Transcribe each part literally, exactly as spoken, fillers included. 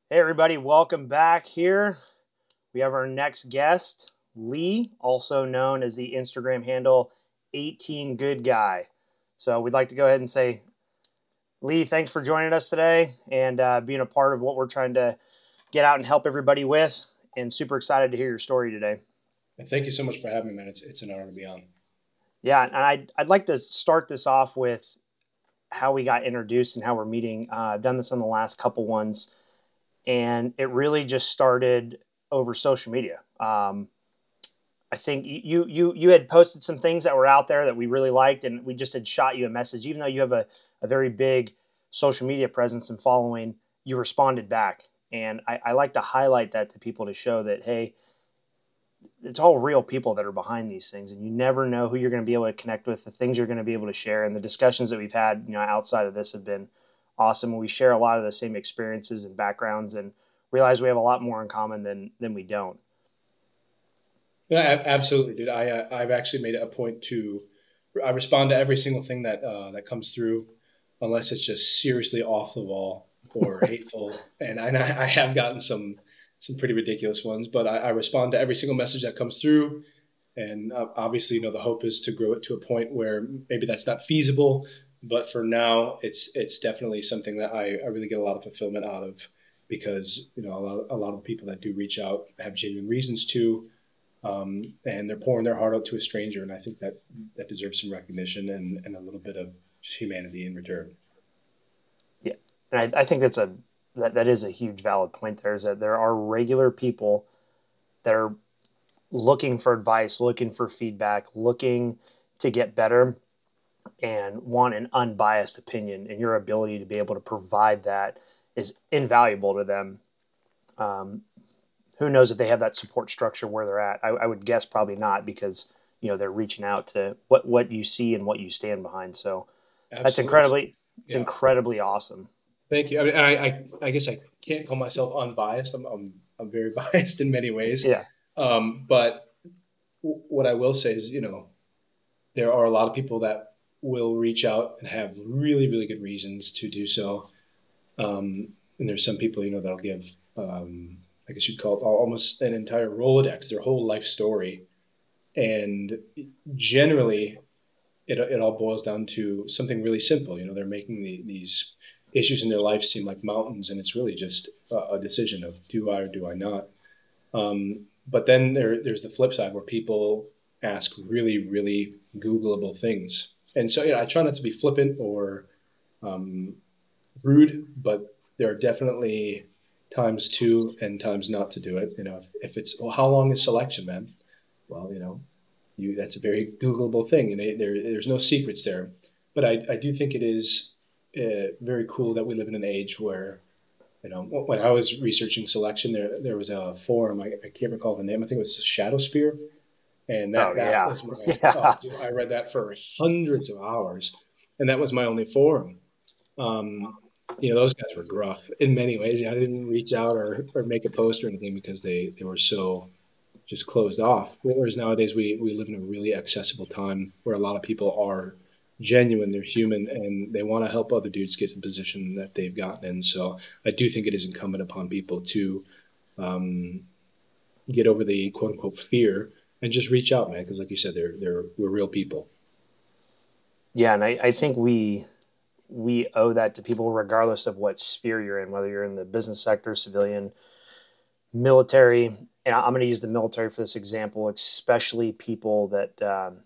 Hey, everybody, welcome back here. We have our next guest, Lee, also known as the Instagram handle eighteen Good Guy. So we'd like to go ahead and say, Lee, thanks for joining us today and uh, being a part of what we're trying to get out and help everybody with. And super excited to hear your story today. And thank you so much for having me, man. It's it's an honor to be on. Yeah, and I'd, I'd like to start this off with how we got introduced and how we're meeting. Uh, I've done this on the last couple ones, and it really just started over social media. Um, I think you you you had posted some things that were out there that we really liked, and we just had shot you a message. Even though you have a, a very big social media presence and following, you responded back. And I, I like to highlight that to people to show that, hey, it's all real people that are behind these things, and you never know who you're going to be able to connect with, the things you're going to be able to share. And the discussions that we've had, you know, outside of this have been awesome. We share a lot of the same experiences and backgrounds, and realize we have a lot more in common than than we don't. Yeah, absolutely, dude. I uh, I've actually made it a point to I respond to every single thing that uh, that comes through, unless it's just seriously off the wall or hateful. And I I have gotten some some pretty ridiculous ones, but I, I respond to every single message that comes through. And uh, obviously, you know, the hope is to grow it to a point where maybe that's not feasible. But for now, it's it's definitely something that I, I really get a lot of fulfillment out of because you know a lot, a lot of the people that do reach out have genuine reasons to, um, and they're pouring their heart out to a stranger, and I think that that deserves some recognition and, and a little bit of humanity in return. Yeah, and I, I think that's a that, that is a huge valid point. There is that there are regular people that are looking for advice, looking for feedback, looking to get better, and want an unbiased opinion. And your ability to be able to provide that is invaluable to them. Um, who knows if they have that support structure where they're at? I, I would guess probably not, because you know they're reaching out to what what you see and what you stand behind. So that's Absolutely, incredibly it's yeah. incredibly awesome. Thank you. I mean, I, I, I guess I can't call myself unbiased. I'm, I'm, I'm very biased in many ways. Yeah. Um, but what I will say is, you know, there are a lot of people that will reach out and have really, really good reasons to do so. Um, and there's some people, you know, that'll give, um, I guess you'd call it almost an entire Rolodex, their whole life story. And generally, it, it all boils down to something really simple. You know, they're making the, these issues in their life seem like mountains, and it's really just a, a decision of do I or do I not. Um, but then there, there's the flip side where people ask really, really Googleable things. And so, yeah, I try not to be flippant or um, rude, but there are definitely times to and times not to do it. You know, if, if it's, well, how long is selection, man? Well, you know, you that's a very Googleable thing, and they, there, there's no secrets there. But I, I do think it is uh, very cool that we live in an age where you know, when I was researching selection, there there was a forum. I, I can't recall the name. I think it was Shadowspear, and Oh that that yeah. was my oh, Yeah. dude, I read that for hundreds of hours, and that was my only forum. Um, you know, those guys were gruff in many ways. I didn't reach out or, or make a post or anything because they, they were so just closed off. Whereas nowadays we, we live in a really accessible time where a lot of people are genuine, they're human, and they want to help other dudes get to the position that they've gotten in. So I do think it is incumbent upon people to um, get over the quote unquote fear and just reach out, man. Because like you said, they're they're we're real people. Yeah, and I, I think we we owe that to people regardless of what sphere you're in, whether you're in the business sector, civilian, military. And I'm going to use the military for this example, especially people that um,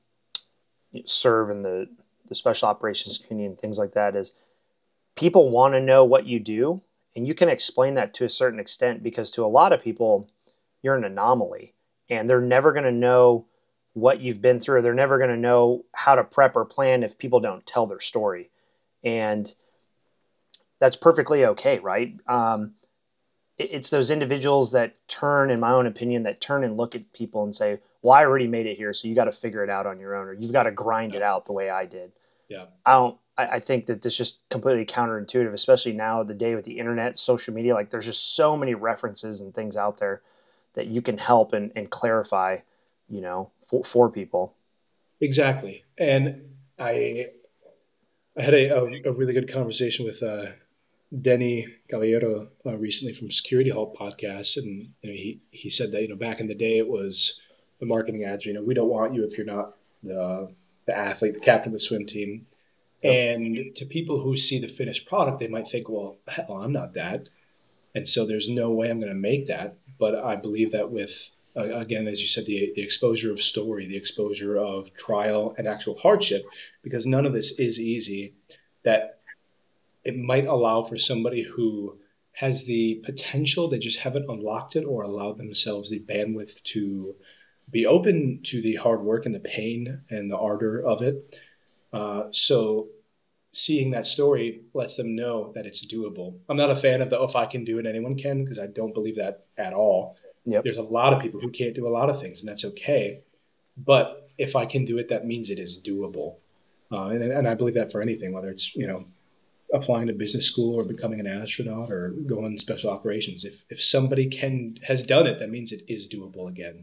serve in the, the special operations community and things like that. Is people want to know what you do, and you can explain that to a certain extent, because to a lot of people, you're an anomaly, and they're never going to know what you've been through. They're never going to know how to prep or plan if people don't tell their story. And that's perfectly okay, right? Um, it, it's those individuals that turn, in my own opinion, that turn and look at people and say, well, I already made it here, so you got to figure it out on your own, or you've got to grind Yeah, it out the way I did. yeah. I don't. I, I think that this is just completely counterintuitive, especially now the day with the internet, social media. Like, there's just so many references and things out there that you can help and, and clarify, you know, for, for people. Exactly. And I I had a, a, a really good conversation with uh, Denny Galliero uh, recently from Security Hall podcast, and you know, he he said that you know back in the day it was the marketing ads. You know, we don't want you if you're not the the athlete, the captain of the swim team. Yep. And to people who see the finished product, they might think, well, hell, I'm not that, and so there's no way I'm going to make that. But I believe that with uh, again, as you said, the, the exposure of story, the exposure of trial and actual hardship, because none of this is easy, that it might allow for somebody who has the potential, they just haven't unlocked it or allowed themselves the bandwidth to be open to the hard work and the pain and the ardor of it. Uh, so seeing that story lets them know that it's doable. I'm not a fan of the, oh, if I can do it, anyone can, because I don't believe that at all. Yep. There's a lot of people who can't do a lot of things, and that's okay. But if I can do it, that means it is doable. Uh, and, and I believe that for anything, whether it's, you know, applying to business school or becoming an astronaut or going special operations. If if somebody can has done it, that means it is doable again.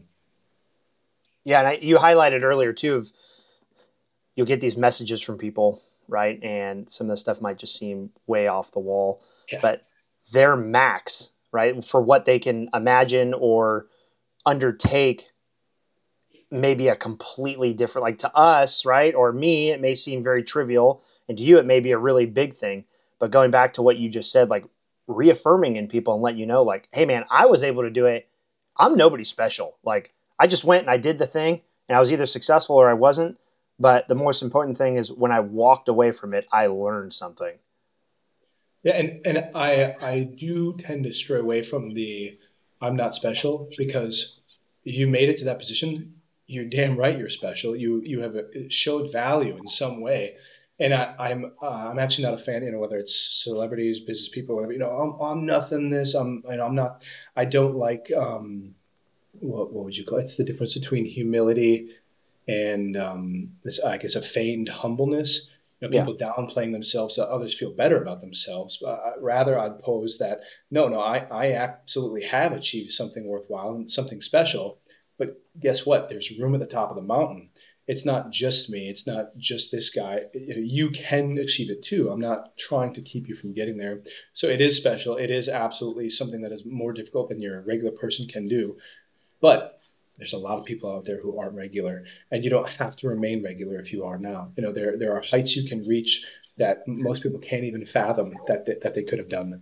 Yeah, and I, you highlighted earlier too of you'll get these messages from people, right? And some of the stuff might just seem way off the wall, Yeah. but their max, right, for what they can imagine or undertake maybe a completely different, like to us, right? Or me, it may seem very trivial. And to you, it may be a really big thing. But going back to what you just said, like reaffirming in people and letting you know, like, hey, man, I was able to do it. I'm nobody special. Like, I just went and I did the thing and I was either successful or I wasn't. But the most important thing is when I walked away from it, I learned something. Yeah, and, and I I do tend to stray away from the I'm not special, because if you made it to that position, you're damn right you're special. You you have a, showed value in some way. And I, I'm uh, I'm actually not a fan, you know, whether it's celebrities, business people, whatever. You know, I'm I'm nothing. This I'm you know I'm not. I don't like um what what would you call it? It's the difference between humility and um, this, I guess, a feigned humbleness. You know, Yeah. people downplaying themselves so others feel better about themselves. Uh, rather, I'd pose that no, no, I, I absolutely have achieved something worthwhile and something special. But guess what? There's room at the top of the mountain. It's not just me. It's not just this guy. You know, you can achieve it too. I'm not trying to keep you from getting there. So it is special. It is absolutely something that is more difficult than your regular person can do. But there's a lot of people out there who aren't regular, and you don't have to remain regular if you are now. You know, there there are heights you can reach that most people can't even fathom that they, that they could have done.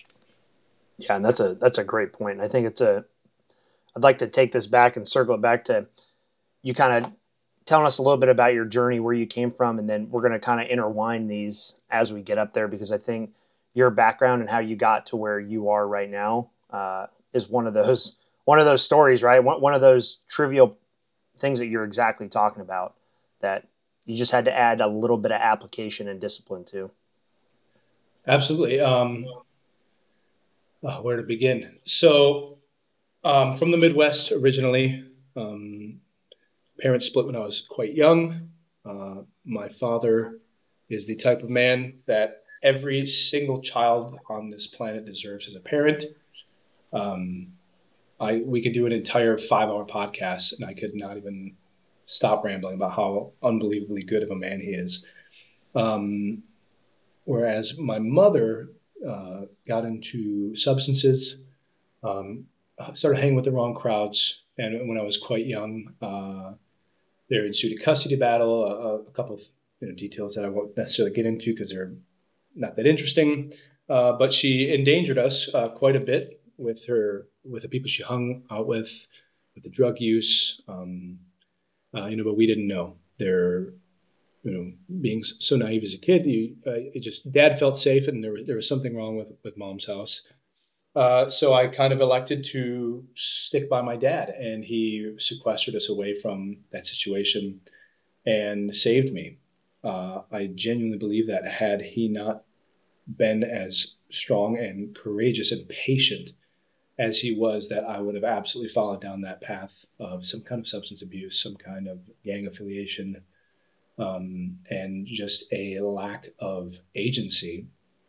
Yeah, and that's a that's a great point. I think it's a I'd like to take this back and circle it back to you kind of telling us a little bit about your journey, where you came from, and then we're going to kind of intertwine these as we get up there because I think your background and how you got to where you are right now uh, is one of those one of those stories, right? One, one of those trivial things that you're exactly talking about that you just had to add a little bit of application and discipline to. Absolutely. Um, oh, where to begin? So, um, from the Midwest originally. Um, parents split when I was quite young. Uh, my father is the type of man that every single child on this planet deserves as a parent. Um, I we could do an entire five hour podcast, and I could not even stop rambling about how unbelievably good of a man he is. Um, whereas my mother uh, got into substances, um, started hanging with the wrong crowds, and when I was quite young, uh, there ensued a custody battle. A, a couple of you know, details that I won't necessarily get into because they're not that interesting. Uh, but she endangered us uh, quite a bit with her, with the people she hung out with, with the drug use. Um, uh, you know, but we didn't know. They're, you know, being so naive as a kid, you, uh, it just dad felt safe, and there was there was something wrong with with mom's house. Uh, so I kind of elected to stick by my dad, and he sequestered us away from that situation and saved me. Uh, I genuinely believe that had he not been as strong and courageous and patient as he was, that I would have absolutely followed down that path of some kind of substance abuse, some kind of gang affiliation, um, and just a lack of agency.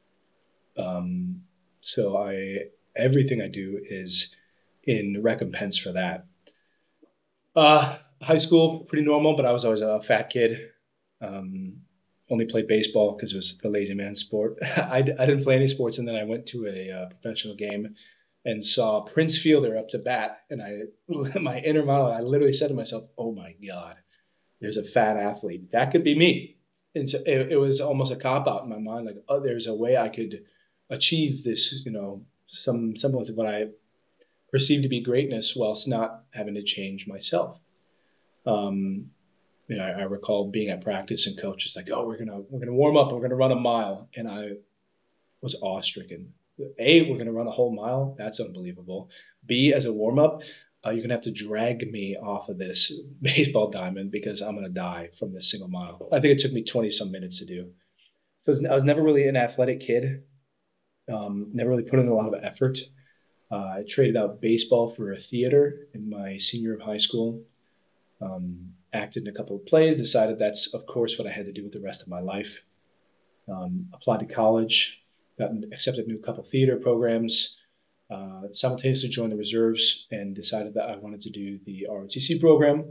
Um, so I everything I do is in recompense for that. Uh, high school, pretty normal, but I was always a fat kid. Um, only played baseball because it was the lazy man sport. I, I didn't play any sports, and then I went to a uh, professional game and saw Prince Fielder up to bat, and I, my inner monologue, I literally said to myself, "Oh my God, there's a fat athlete. That could be me." And so it, it was almost a cop out in my mind, like, oh, there's a way I could achieve this, you know, some semblance of what I perceive to be greatness, whilst not having to change myself. Um, you know, I, I recall being at practice and coach is like, "Oh, we're gonna we're gonna warm up. And we're gonna run a mile," and I was awe-stricken. A, we're gonna run a whole mile. That's unbelievable. B, as a warm up, uh, you're gonna have to drag me off of this baseball diamond because I'm gonna die from this single mile. I think it took me twenty some minutes to do. So I was never really an athletic kid. Um, never really put in a lot of effort. Uh, I traded out baseball for a theater in my senior of high school. Um, acted in a couple of plays, decided that's, of course, what I had to do with the rest of my life. Um, applied to college, got accepted into a couple of theater programs, uh, simultaneously joined the reserves, and decided that I wanted to do the R O T C program.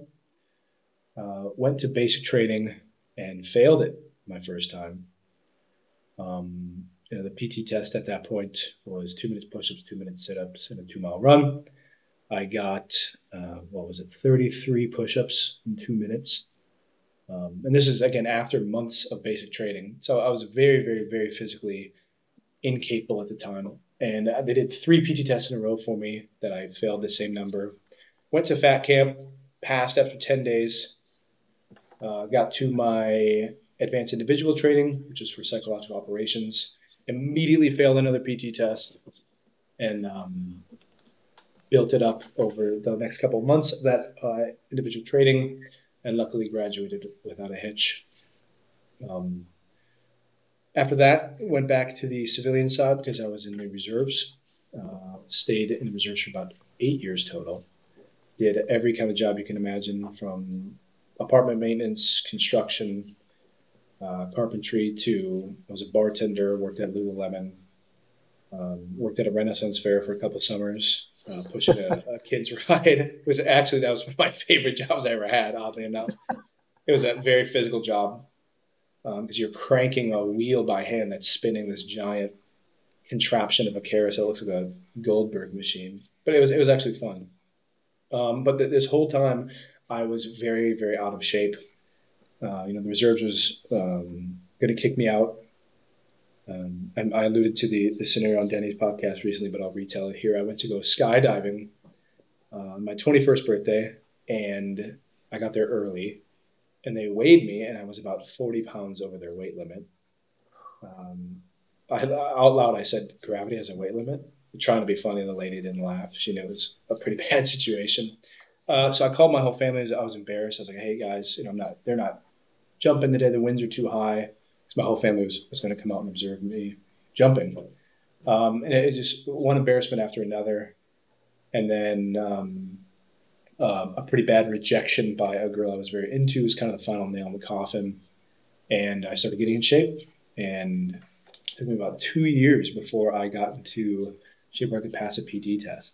Uh, went to basic training and failed it my first time. Um, you know, the P T test at that point was two minutes push-ups, two minutes sit-ups, and a two-mile run. I got, uh, what was it, thirty-three push-ups in two minutes. Um, and this is, again, after months of basic training. So I was very, very, very physically incapable at the time. And they did three P T tests in a row for me that I failed the same number. Went to fat camp, passed after ten days, uh, got to my advanced individual training, which is for psychological operations, immediately failed another P T test, and um, built it up over the next couple of months of that uh, individual training, and luckily graduated without a hitch. Um, after that, went back to the civilian side because I was in the reserves. Uh, stayed in the reserves for about eight years total. Did every kind of job you can imagine, from apartment maintenance, construction, uh, carpentry, to I was a bartender, worked at Lululemon, um, worked at a Renaissance fair for a couple summers, uh, pushing a, a kid's ride. It was actually, that was one of my favorite jobs I ever had, oddly enough. It was a very physical job because um, you're cranking a wheel by hand that's spinning this giant contraption of a carousel. It looks like a Goldberg machine, but it was it was actually fun. Um, but th- this whole time, I was very, very out of shape. Uh, you know, the reserves was um, going to kick me out. Um, and I alluded to the, the scenario on Denny's podcast recently, but I'll retell it here. I went to go skydiving uh, on my twenty-first birthday, and I got there early, and they weighed me, and I was about forty pounds over their weight limit. Um, I, out loud, I said, "Gravity has a weight limit." Trying to be funny, the lady didn't laugh. She knew it was a pretty bad situation. Uh, so I called my whole family. I was embarrassed. I was like, "Hey guys, you know, I'm not. They're not jumping today. The winds are too high." Because my whole family was, was going to come out and observe me jumping. Um, and it, it just one embarrassment after another, and then um, uh, a pretty bad rejection by a girl I was very into was kind of the final nail in the coffin. And I started getting in shape, and it took me about two years before I got into shape where I could pass a P T test.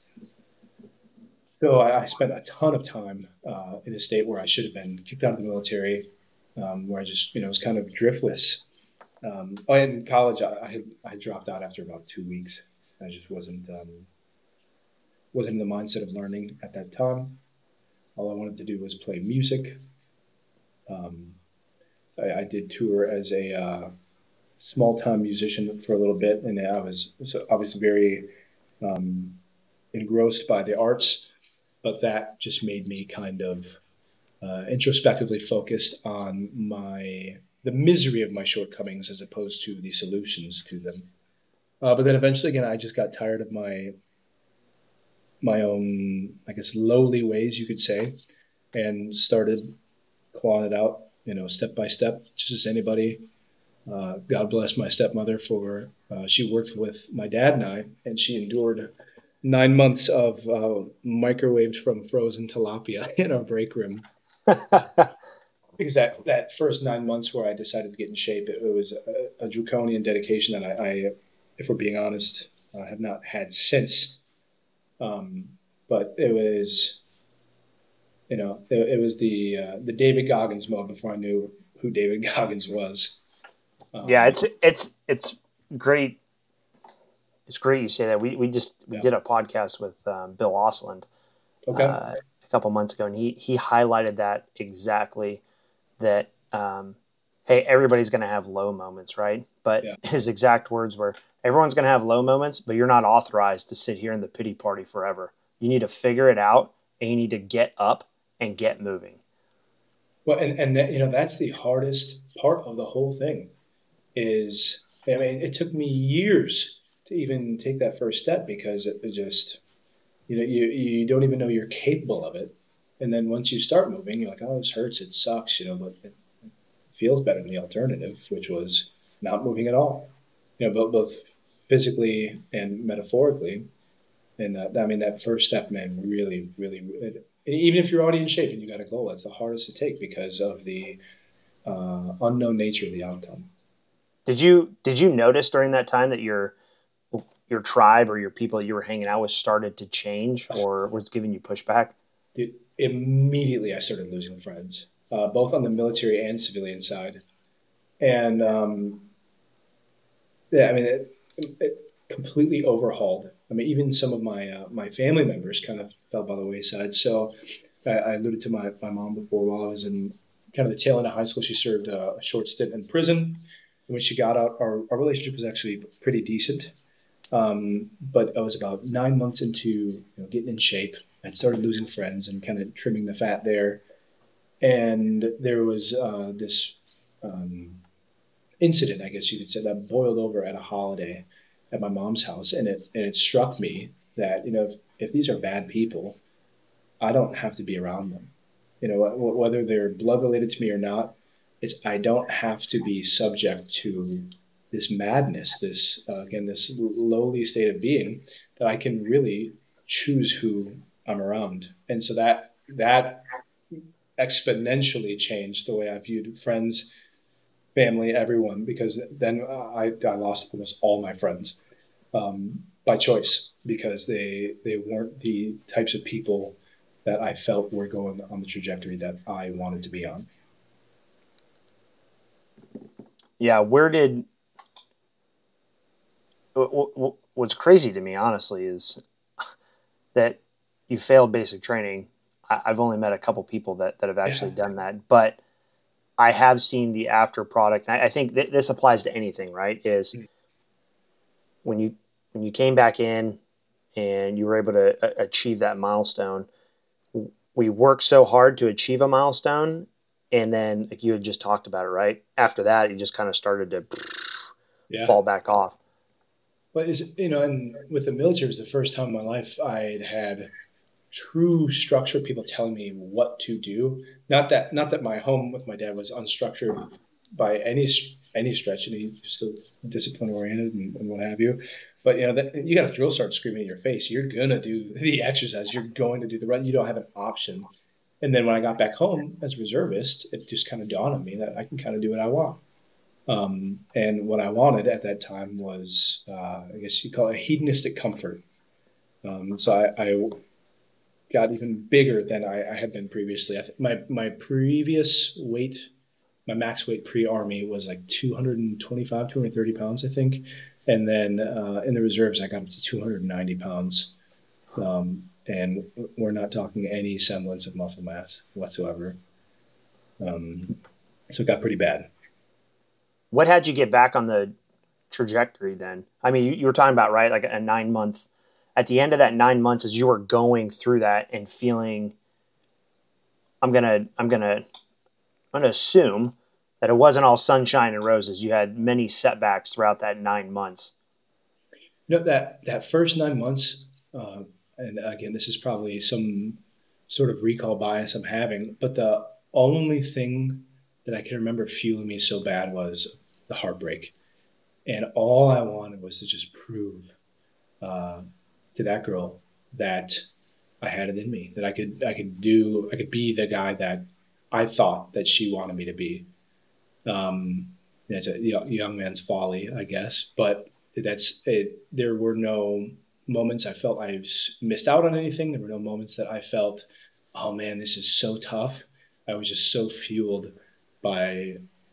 So I, I spent a ton of time uh, in a state where I should have been kicked out of the military, um, where I just, you know, was kind of driftless. Um, oh, in college, I, I, had, I dropped out after about two weeks. I just wasn't um, wasn't in the mindset of learning at that time. All I wanted to do was play music. Um, I, I did tour as a uh, small-time musician for a little bit, and I was, was obviously very um, engrossed by the arts, but that just made me kind of uh, introspectively focused on my the misery of my shortcomings as opposed to the solutions to them. Uh, but then eventually, again, I just got tired of my my own, I guess, lowly ways, you could say, and started clawing it out, you know, step by step, just as anybody. Uh, God bless my stepmother for uh, she worked with my dad and I, and she endured nine months of uh, microwaved from frozen tilapia in our break room. Because that, that first nine months where I decided to get in shape, it, it was a, a draconian dedication that I, I, if we're being honest, uh, have not had since. Um, but it was, you know, it, it was the uh, the David Goggins mode before I knew who David Goggins was. Yeah, Um, it's it's it's great. It's great you say that. We we just we yeah. did a podcast with um, Bill Osland Okay. uh, a couple months ago, and he he highlighted that exactly. That um, hey, everybody's going to have low moments, right? But Yeah. his exact words were, "Everyone's going to have low moments, but you're not authorized to sit here in the pity party forever. You need to figure it out, and you need to get up and get moving." Well, and and that, you know that's the hardest part of the whole thing is. I mean, it took me years to even take that first step because it, it just you know you you don't even know you're capable of it, and then once you start moving, you're like, oh, this hurts, it sucks, you know, but it feels better than the alternative, which was not moving at all. You know, both both physically and metaphorically. And uh, I mean, that first step, man, really, really, even if you're already in shape and you got a goal, that's the hardest to take because of the uh, unknown nature of the outcome. Did you did you notice during that time that your your tribe or your people that you were hanging out with started to change or was giving you pushback? It, immediately, I started losing friends, uh, both on the military and civilian side. And um, yeah, I mean, it, it completely overhauled. I mean, even some of my uh, my family members kind of fell by the wayside. So I, I alluded to my, my mom before. While I was in kind of the tail end of high school, she served a, a short stint in prison. And when she got out, our, our relationship was actually pretty decent. Um, but I was about nine months into you know, getting in shape. I'd started losing friends and kind of trimming the fat there. And there was uh, this um, incident, I guess you could say, that boiled over at a holiday at my mom's house, and it and it struck me that you know if, if these are bad people, I don't have to be around them. You know, whether they're blood related to me or not, it's I don't have to be subject to this madness, this uh, again, this lowly state of being that I can really choose who I'm around, and so that that exponentially changed the way I viewed friends, family, everyone, because then I, I lost almost all my friends um, by choice because they they weren't the types of people that I felt were going on the trajectory that I wanted to be on. Yeah, where did what's crazy to me honestly is that you failed basic training. I've only met a couple people that, that have actually Yeah. done that, but I have seen the after product. I think th- this applies to anything, right? Is when you when you came back in and you were able to a- achieve that milestone. We worked so hard to achieve a milestone, and then like you had just talked about it, right? After that, you just kind of started to Yeah. fall back off. But is you know, and with the military, it was the first time in my life I'd had true structure, people telling me what to do. Not that not that my home with my dad was unstructured by any any stretch, and he's still discipline oriented and, and what have you. But you know, that, you got a drill sergeant screaming in your face. You're gonna do the exercise. You're going to do the run. You don't have an option. And then when I got back home as a reservist, it just kind of dawned on me that I can kind of do what I want. Um, and what I wanted at that time was, uh, I guess you call it a hedonistic comfort. Um, so I, I got even bigger than I, I had been previously. I think my my previous weight, my max weight pre army was like two twenty-five, two thirty pounds, I think, and then uh, in the reserves I got up to two hundred ninety pounds, um, and we're not talking any semblance of muscle mass whatsoever. Um, so it got pretty bad. What had you get back on the trajectory then? I mean, you, you were talking about, right, like a nine month, at the end of that nine months, as you were going through that and feeling, I'm going to, I'm going to, I'm going to assume that it wasn't all sunshine and roses. You had many setbacks throughout that nine months. You know that that first nine months, uh, and again, this is probably some sort of recall bias I'm having, but the only thing that I can remember fueling me so bad was the heartbreak, and all I wanted was to just prove uh, to that girl that I had it in me, that I could I could do I could be the guy that I thought that she wanted me to be. Um, it's a young man's folly, I guess, but that's it. There were no moments I felt I missed out on anything. There were no moments that I felt, oh man, this is so tough. I was just so fueled by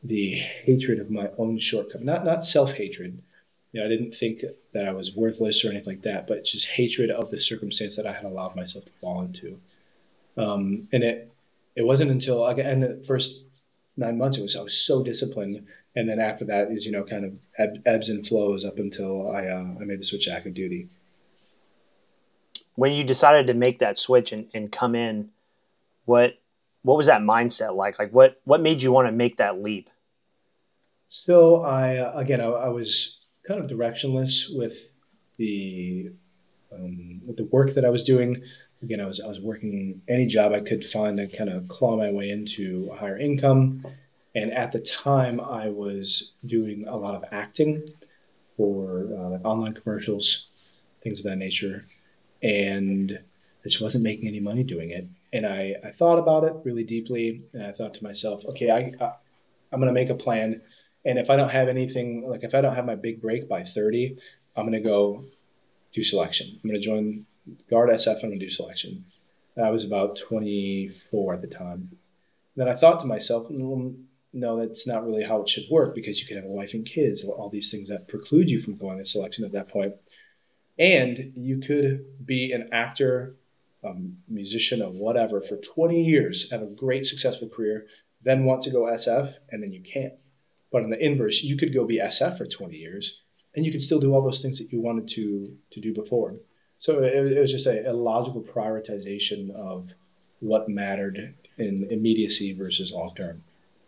the hatred of my own shortcoming, not not self hatred. You know, I didn't think that I was worthless or anything like that, but just hatred of the circumstance that I had allowed myself to fall into. Um, and it it wasn't until again the first nine months it was I was so disciplined, and then after that is you know kind of eb- ebbs and flows up until I uh, I made the switch to active duty. When you decided to make that switch and, and come in, what what was that mindset like? Like what what made you want to make that leap? Still, I uh, again I, I was kind of directionless with the um, with the work that I was doing. Again, I was I was working any job I could find to kind of claw my way into a higher income. And at the time, I was doing a lot of acting for uh, like online commercials, things of that nature, and I just wasn't making any money doing it. And I, I thought about it really deeply, and I thought to myself, okay, I, I I'm gonna make a plan, and if I don't have anything, like if I don't have my big break by thirty, I'm gonna go do selection. I'm gonna join Guard S F. And I'm gonna do selection. I was about twenty-four at the time. Then I thought to myself, well, no, that's not really how it should work because you could have a wife and kids, all these things that preclude you from going to selection at that point. And you could be an actor, um, musician, or whatever for twenty years, have a great successful career, then want to go S F, and then you can't. But in the inverse, you could go be S F for twenty years, and you could still do all those things that you wanted to to do before. So it, it was just a, a logical prioritization of what mattered in immediacy versus long term.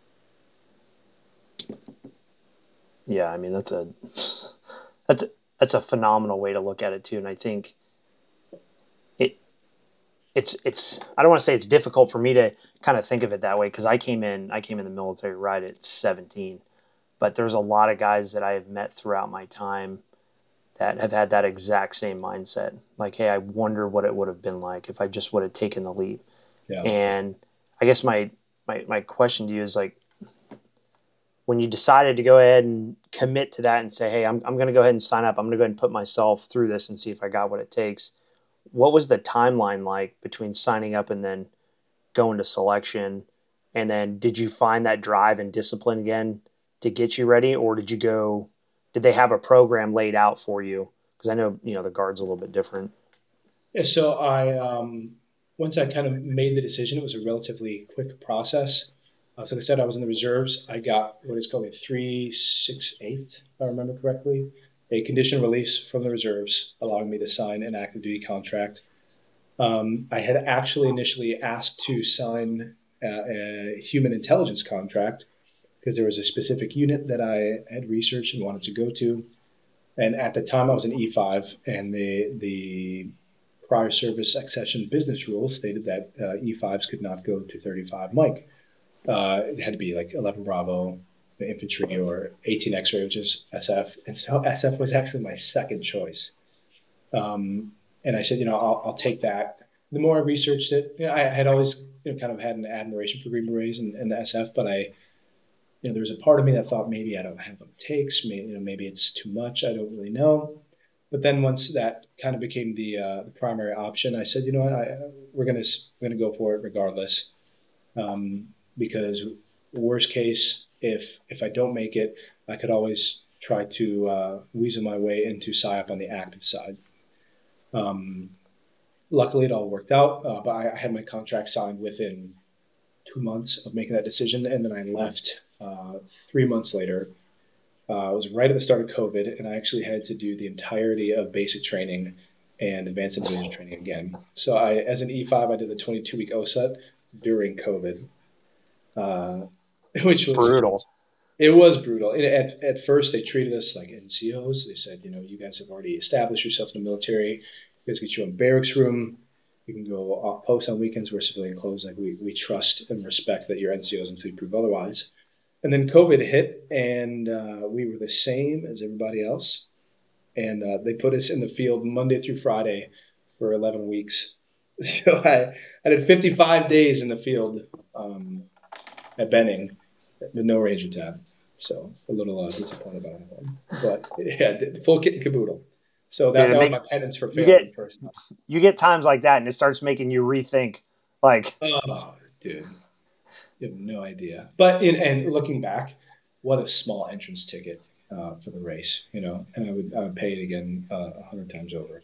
Yeah, I mean that's a that's that's a phenomenal way to look at it too, and I think it it's it's I don't want to say it's difficult for me to kind of think of it that way because I came in I came in the military right at seventeen, but there's a lot of guys that I have met throughout my time that have had that exact same mindset. Like, hey, I wonder what it would have been like if I just would have taken the leap. Yeah. And I guess my my my question to you is like when you decided to go ahead and commit to that and say, hey, I'm I'm going to go ahead and sign up. I'm going to go ahead and put myself through this and see if I got what it takes. What was the timeline like between signing up and then going to selection? And then did you find that drive and discipline again to get you ready, or did you go? Did they have a program laid out for you? Because I know you know the Guard's a little bit different. Yeah, so I um, once I kind of made the decision, it was a relatively quick process. Uh, so like I said, I was in the reserves. I got what is called a three six eight, if I remember correctly, a conditional release from the reserves, allowing me to sign an active duty contract. Um, I had actually initially asked to sign a, a human intelligence contract because there was a specific unit that I had researched and wanted to go to. And at the time, I was an E five, and the the prior service accession business rules stated that uh, E fives could not go to thirty-five Mike. Uh, it had to be like eleven Bravo, infantry, or eighteen X-ray, which is S F. And so S F was actually my second choice. Um, and I said, you know, I'll, I'll take that. The more I researched it, you know, I had always you know, kind of had an admiration for Green Berets and, and the S F, but I, you know, there was a part of me that thought maybe I don't have what it takes. Maybe, you know, maybe it's too much. I don't really know. But then once that kind of became the, uh, the primary option, I said, you know what, I, we're gonna we're gonna go for it regardless, um, because worst case, if if I don't make it, I could always try to uh, weasel my way into S I O P on the active side. Um, Luckily, it all worked out, uh, but I, I had my contract signed within two months of making that decision, and then I left uh, three months later. Uh, it was right at the start of COVID, and I actually had to do the entirety of basic training and advanced individual training again. So I, as an E five, I did the twenty-two week O S U T during COVID, uh, which was Brutal. just, it was brutal. It, at, at first, they treated us like N C Os. They said, you know, you guys have already established yourself in the military. You guys get your own barracks room. You can go off post on weekends, wear civilian clothes. Like we, we trust and respect that you're N C Os until you prove otherwise. And then COVID hit, and uh, we were the same as everybody else. And uh, they put us in the field Monday through Friday for eleven weeks. So I, I did fifty-five days in the field um, at Benning with no Ranger tab. So a little uh, disappointed about that one. But yeah, full kit and caboodle. So that, Dude, it that was make my penance for you get failing personally. you get times like that, and it starts making you rethink. Like, Oh, dude, you have no idea. But in and looking back, what a small entrance ticket uh, for the race, you know, and I would I would pay it again uh, a hundred times over.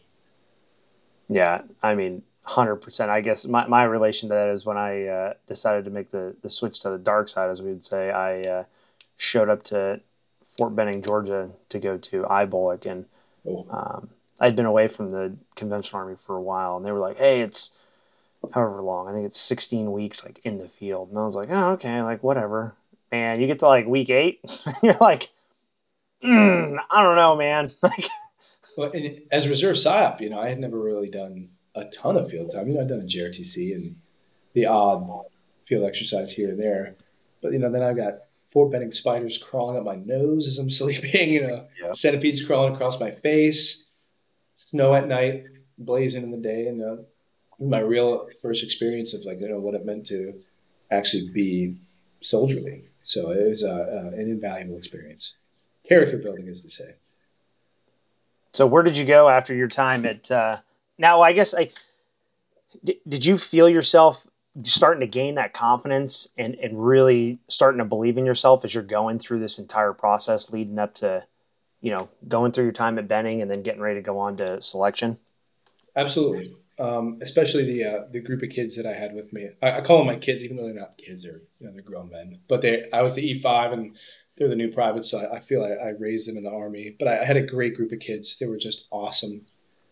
Yeah, I mean, one hundred percent. I guess my, my relation to that is when I uh, decided to make the, the switch to the dark side, as we would say. I uh, showed up to Fort Benning, Georgia to go to I BOLC, and Oh, um, I'd been away from the conventional army for a while, and they were like, hey, it's however long. I think it's sixteen weeks, like, in the field. And I was like, oh, okay, like, whatever. Man, you get to, like, week eight, you're like, mm, I don't know, man. Like, well, and as a reserve S I O P, you know, I had never really done a ton of field time. You know, I'd done a J R T C and the odd field exercise here and there, but you know, then I've got Fort Benning spiders crawling up my nose as I'm sleeping. You know, yeah. centipedes crawling across my face, snow at night, blazing in the day, and uh, my real first experience of like you know what it meant to actually be soldierly. So it was uh, uh, an invaluable experience. Character building, as they say. So where did you go after your time at, uh, now I guess I, did, did you feel yourself starting to gain that confidence and, and really starting to believe in yourself as you're going through this entire process leading up to, you know, going through your time at Benning and then getting ready to go on to selection? Absolutely. Um, especially the uh, the group of kids that I had with me. I, I call them my kids, even though they're not kids; they're you know they're grown men. But they, I was the E five, and they're the new privates, so I, I feel I, I raised them in the army. But I, I had a great group of kids. They were just awesome.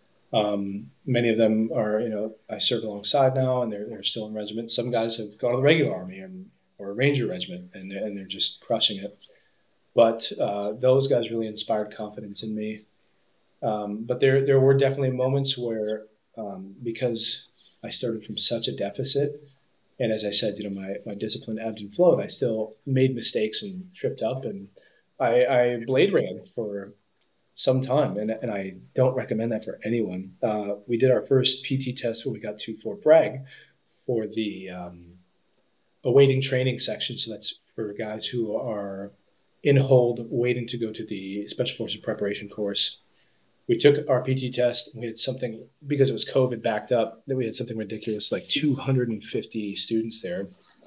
Um, many of them are, you know, I serve alongside now, and they're they're still in regiment. Some guys have gone to the regular army and or a ranger regiment, and they're, and they're just crushing it. But uh, those guys really inspired confidence in me. Um, but there there were definitely moments where um, because I started from such a deficit, and as I said, you know, my my discipline ebbed and flowed. I still made mistakes and tripped up, and I, I blade ran for some time, and, and I don't recommend that for anyone. Uh, we did our first P T test when we got to Fort Bragg for the um, awaiting training section. So that's for guys who are in hold waiting to go to the Special Forces preparation course. We took our P T test. We had something, because it was COVID backed up, that we had something ridiculous, like two hundred fifty students there.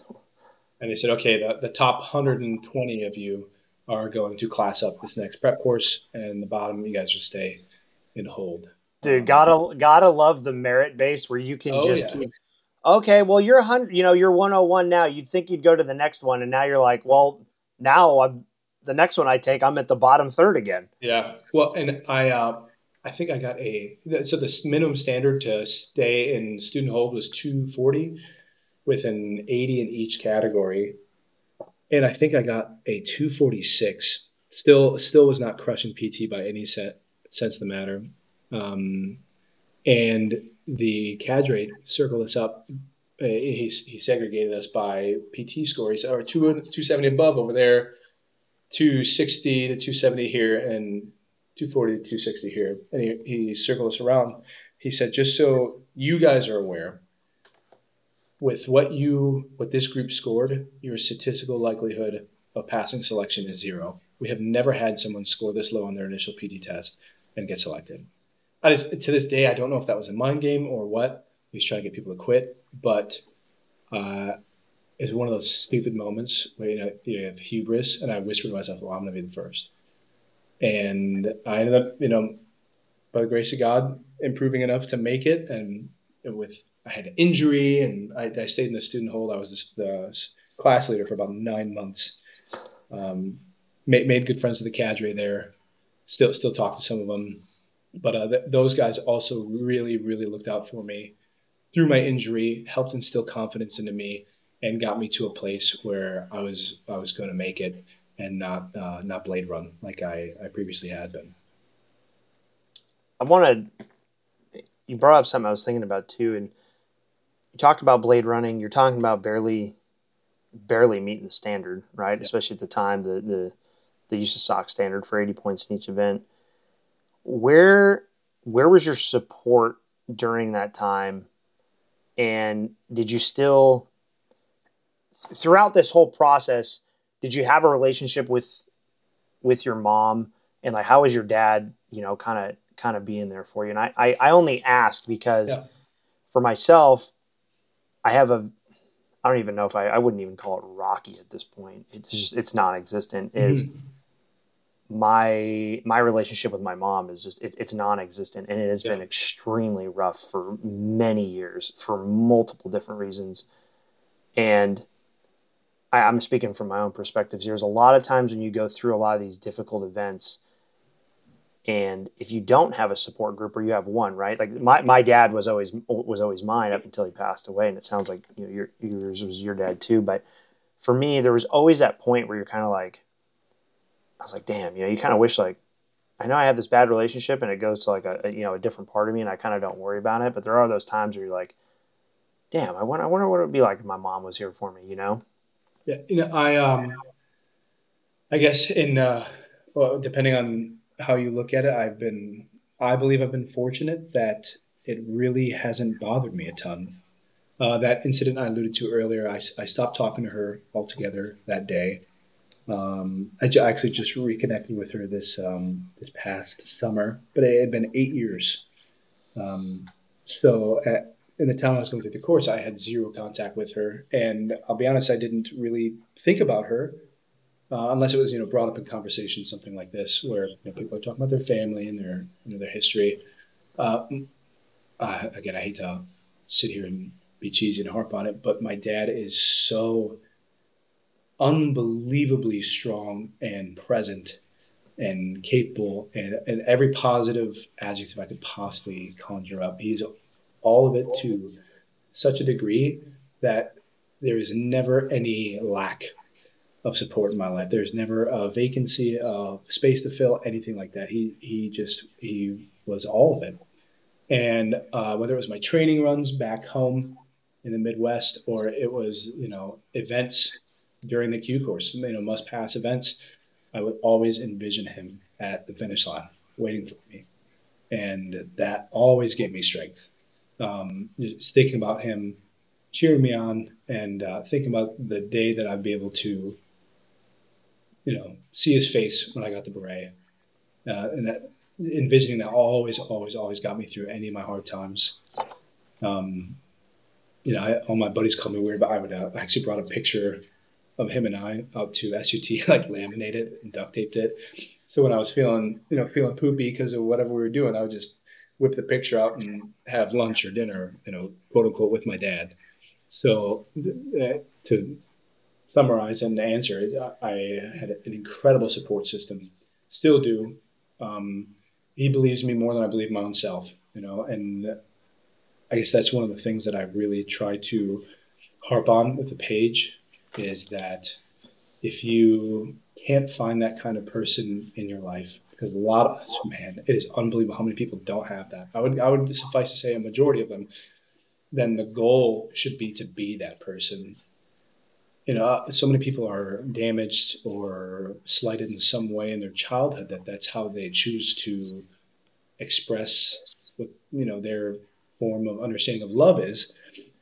And they said, okay, the, the top one hundred twenty of you are going to class up this next prep course, and the bottom, you guys will stay in hold. Dude, Um, gotta gotta love the merit base where you can oh just yeah, keep. Okay, well you're a hundred. You know, you're one oh one now. You'd think you'd go to the next one, and now you're like, well, now I'm the next one I take. I'm at the bottom third again. yeah. Well, and I, uh, I think I got a. So the minimum standard to stay in student hold was two forty, with an eighty in each category, and I think I got a two forty-six. Still, still was not crushing P T by any set, sense of the matter. Um, and the cadre circled us up. Uh, He, he segregated us by P T scores, or two, two seventy above over there, two sixty to two seventy here, and two forty to two sixty here. And he, he circled us around. He said, just so you guys are aware, with what you what this group scored, your statistical likelihood of passing selection is zero. We have never had someone score this low on their initial P T test and get selected. I just, to this day, I don't know if that was a mind game or what. He was trying to get people to quit, but uh, it's one of those stupid moments where you know you have hubris, and I whispered to myself, "Well, I'm going to be the first." And I ended up, you know, by the grace of God, improving enough to make it. And with I had an injury, and I, I stayed in the student hold. I was the, the class leader for about nine months. Um, made, made good friends with the cadre there. Still, still talk to some of them. But uh, th- those guys also really, really looked out for me through my injury, helped instill confidence into me, and got me to a place where I was I was going to make it and not uh, not blade run like I, I previously had been. I wanted you brought up something I was thinking about too, and you talked about blade running. You're talking about barely barely meeting the standard, right? Yeah. Especially at the time, the the the use of sock standard for eighty points in each event. Where where was your support during that time? And did you still throughout this whole process, did you have a relationship with with your mom? And like how was your dad, you know, kind of kind of being there for you? And I, I, I only asked because Yeah. for myself, I have a I don't even know if I, I wouldn't even call it rocky at this point. It's just, it's non-existent is Mm-hmm. my, my relationship with my mom is just, it, it's non-existent, and it has Yeah. been extremely rough for many years for multiple different reasons. And I, I'm speaking from my own perspectives. There's a lot of times when you go through a lot of these difficult events, and if you don't have a support group, or you have one, right? Like my, my dad was always was always mine up until he passed away, and it sounds like, you know, your, yours was your dad too. But for me, there was always that point where you're kind of like, I was like, damn, you know, you kind of wish, like, I know I have this bad relationship, and it goes to like a, a you know a different part of me, and I kind of don't worry about it. But there are those times where you're like, damn, I wonder, I wonder what it would be like if my mom was here for me, you know? Yeah. You know, I um I guess in uh well, depending on how you look at it, I've been I believe I've been fortunate that it really hasn't bothered me a ton. Uh, that incident I alluded to earlier, I, I stopped talking to her altogether that day. Um, I ju- actually just reconnected with her this um, this past summer, but it had been eight years. Um, so at, in the time I was going through the course, I had zero contact with her, and I'll be honest, I didn't really think about her uh, unless it was, you know, brought up in conversation, something like this, where, you know, people are talking about their family and their, you know, their history. Uh, uh, Again, I hate to sit here and be cheesy and harp on it, but my dad is so unbelievably strong and present and capable, and, and every positive adjective I could possibly conjure up. He's all of it to such a degree that there is never any lack of support in my life. There's never a vacancy, of space to fill, anything like that. He he just he was all of it. And uh, whether it was my training runs back home in the Midwest, or it was, you know, events during the Q course, you know, must pass events, I would always envision him at the finish line waiting for me, and that always gave me strength. Um, just thinking about him cheering me on, and uh, thinking about the day that I'd be able to, you know, see his face when I got the beret, uh, and that envisioning that always, always, always got me through any of my hard times. Um, you know, I, all my buddies called me weird, but I would uh, actually brought a picture of him and I out to S U T, like laminated and duct taped it. So when I was feeling, you know, feeling poopy because of whatever we were doing, I would just whip the picture out and have lunch or dinner, you know, quote unquote, with my dad. So uh, to summarize and answer is, I had an incredible support system, still do. Um, he believes me more than I believe my own self, you know, and I guess that's one of the things that I really try to harp on with the page is that if you can't find that kind of person in your life, because a lot of us, man, it is unbelievable how many people don't have that. I would I would suffice to say a majority of them. Then the goal should be to be that person. You know, so many people are damaged or slighted in some way in their childhood that that's how they choose to express what, you know, their form of understanding of love is,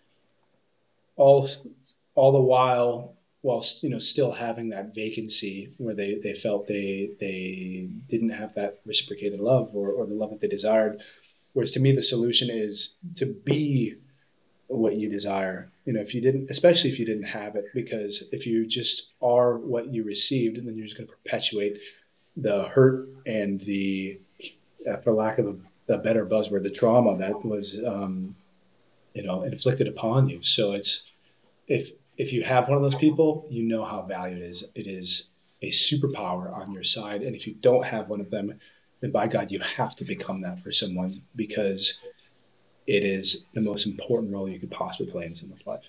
all all the while while, you know, still having that vacancy where they, they felt they they didn't have that reciprocated love, or, or the love that they desired. Whereas to me the solution is to be what you desire. You know, if you didn't, especially if you didn't have it, because if you just are what you received, then you're just going to perpetuate the hurt and the, uh, for lack of a, a better buzzword, the trauma that was, um, you know, inflicted upon you. So it's, if if you have one of those people, you know how valued it is. It is a superpower on your side. And if you don't have one of them, then by God, you have to become that for someone, because it is the most important role you could possibly play in someone's life.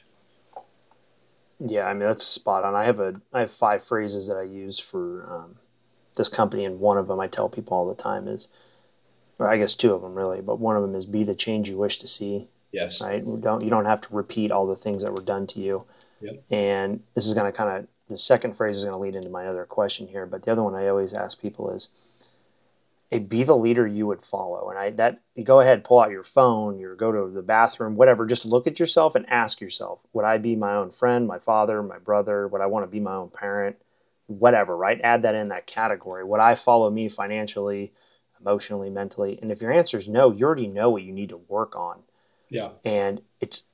Yeah, I mean, that's spot on. I have a I have five phrases that I use for um, this company, and one of them I tell people all the time is, or I guess two of them really, but one of them is be the change you wish to see. Yes. Right? We don't you don't have to repeat all the things that were done to you. Yep. And this is going to kind of the second phrase is going to lead into my other question here, but the other one I always ask people is, hey, be the leader you would follow. And I that you go ahead, pull out your phone, you go to the bathroom, whatever. Just look at yourself and ask yourself, would I be my own friend, my father, my brother? Would I want to be my own parent? Whatever, right? Add that in that category. Would I follow me financially, emotionally, mentally? And if your answer is no, you already know what you need to work on. Yeah. And it's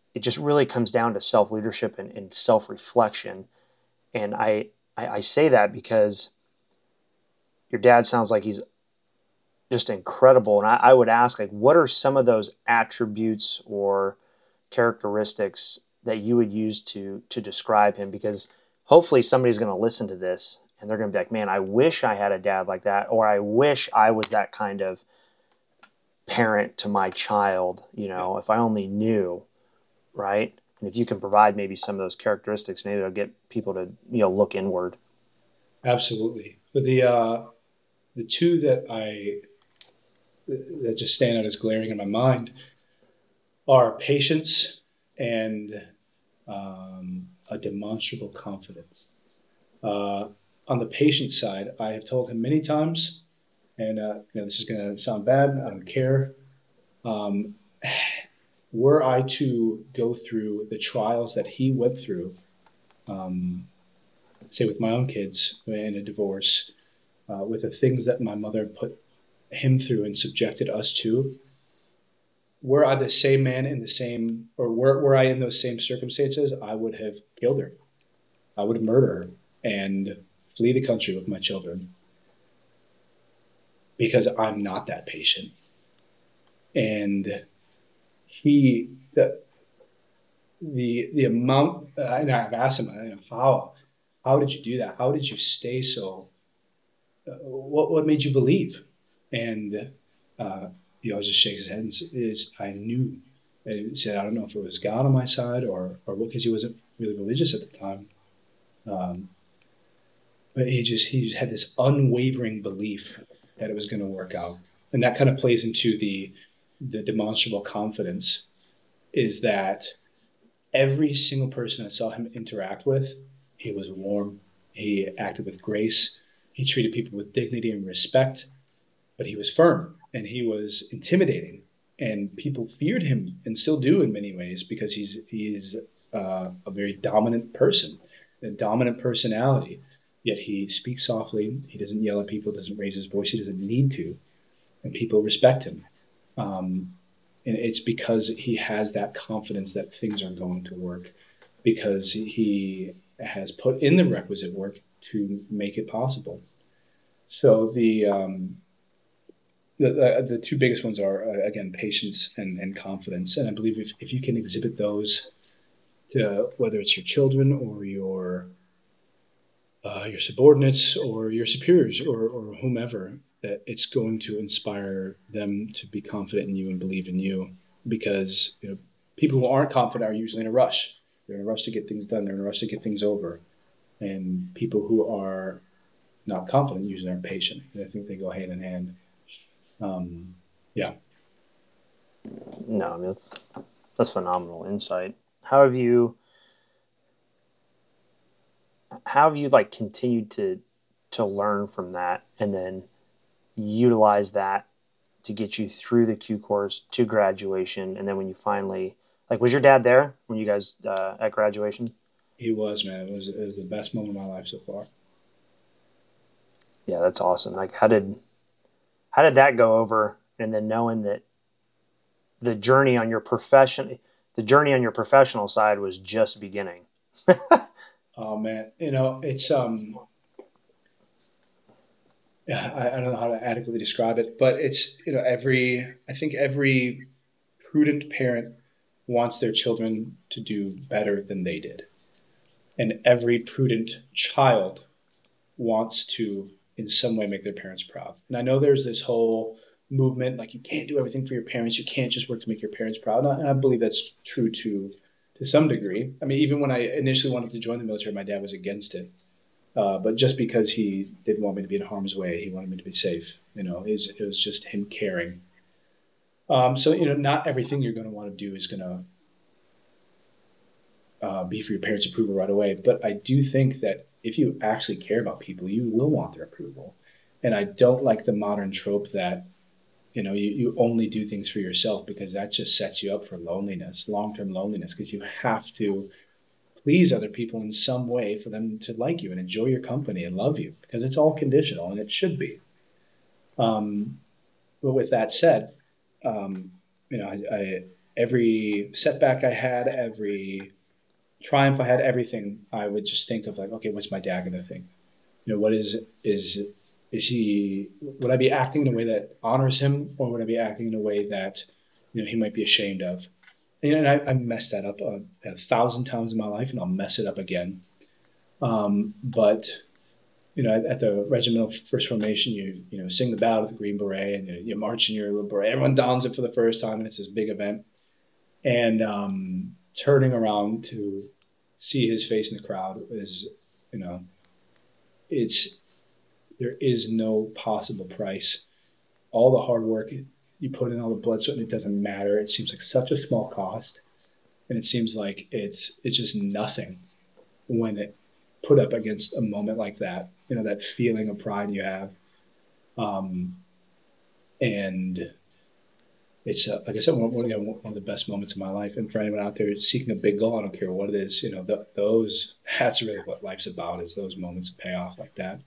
it just really comes down to self leadership and, and self reflection. And I, I I say that because your dad sounds like he's just incredible. And I, I would ask, like, what are some of those attributes or characteristics that you would use to to describe him? Because hopefully somebody's going to listen to this and they're going to be like, man, I wish I had a dad like that, or I wish I was that kind of parent to my child. You Yeah, know, if I only knew, right? And if you can provide maybe some of those characteristics, maybe it'll get people to, you know, look inward. absolutely. But the uh, the two that I that just stand out as glaring in my mind are patience and um, a demonstrable confidence. Uh, on the patient side, I have told him many times, and uh, you know, this is going to sound bad. I don't care. Um, were I to go through the trials that he went through, um, say with my own kids in a divorce, uh, with the things that my mother put him through and subjected us to, were I the same man in the same, or were, were I in those same circumstances, I would have killed her. I would murder her and flee the country with my children because I'm not that patient. And he, the the the amount, uh, and I've asked him, you know, how how did you do that? How did you stay so? Uh, what what made you believe? And uh, he always just shakes his head and says, "I knew." And he said, "I don't know if it was God on my side or or because he wasn't really religious at the time." Um, but he just he just had this unwavering belief that it was going to work out, and that kind of plays into the the demonstrable confidence is that every single person I saw him interact with, he was warm, he acted with grace, he treated people with dignity and respect, but he was firm and he was intimidating, and people feared him and still do in many ways because he's he's uh, a very dominant person, a dominant personality. Yet he speaks softly. He doesn't yell at people. Doesn't raise his voice. He doesn't need to, and people respect him. Um, and it's because he has that confidence that things are going to work, because he has put in the requisite work to make it possible. So the um, the, the, the two biggest ones are uh, again patience and, and confidence, and I believe if, if you can exhibit those to whether it's your children or your uh, your subordinates or your superiors or, or whomever, that it's going to inspire them to be confident in you and believe in you, because you know people who aren't confident are usually in a rush. They're in a rush to get things done. They're in a rush to get things over, and people who are not confident usually aren't patient. And I think they go hand in hand. Um, yeah. No, I mean, that's that's phenomenal insight. How have you how have you like continued to to learn from that and then utilize that to get you through the Q course to graduation, and then when you finally, like, was your dad there when you guys uh, at graduation? He was, man. It was, it was the best moment of my life so far. Yeah, that's awesome. Like, how did how did that go over? And then knowing that the journey on your profession, the journey on your professional side was just beginning. Oh man, you know it's um, yeah, I, I don't know how to adequately describe it, but it's you know every I think every prudent parent wants their children to do better than they did, and every prudent child wants to in some way make their parents proud. And I know there's this whole movement like you can't do everything for your parents, you can't just work to make your parents proud, and I, and I believe that's true to to some degree. I mean, even when I initially wanted to join the military, my dad was against it. Uh, but just because he didn't want me to be in harm's way, he wanted me to be safe. You know, it was, it was just him caring. Um, so you know, not everything you're going to want to do is going to uh, be for your parents' approval right away. But I do think that if you actually care about people, you will want their approval. And I don't like the modern trope that you know you, you only do things for yourself, because that just sets you up for loneliness, long-term loneliness, because you have to please other people in some way for them to like you and enjoy your company and love you, because it's all conditional and it should be. Um, but with that said, um, you know, I, I every setback I had, every triumph I had, everything, I would just think of like, okay, what's my dad gonna think? You know, what is is is he? Would I be acting in a way that honors him, or would I be acting in a way that you know he might be ashamed of? And I, I messed that up a, a thousand times in my life, and I'll mess it up again. Um, but you know, at, at the regimental first formation, you you know sing the Battle of the Green Beret, and you, you march in your little beret. Everyone dons it for the first time, and it's this big event. And um, turning around to see his face in the crowd is, you know, it's there is no possible price. All the hard work you put in, all the blood, sweat, and it doesn't matter. It seems like such a small cost, and it seems like it's it's just nothing when it put up against a moment like that. You know, that feeling of pride you have, um, and it's uh, like I said, one, one, you know, one of the best moments of my life. And for anyone out there seeking a big goal, I don't care what it is, you know, the, those that's really what life's about, is those moments of payoff like that.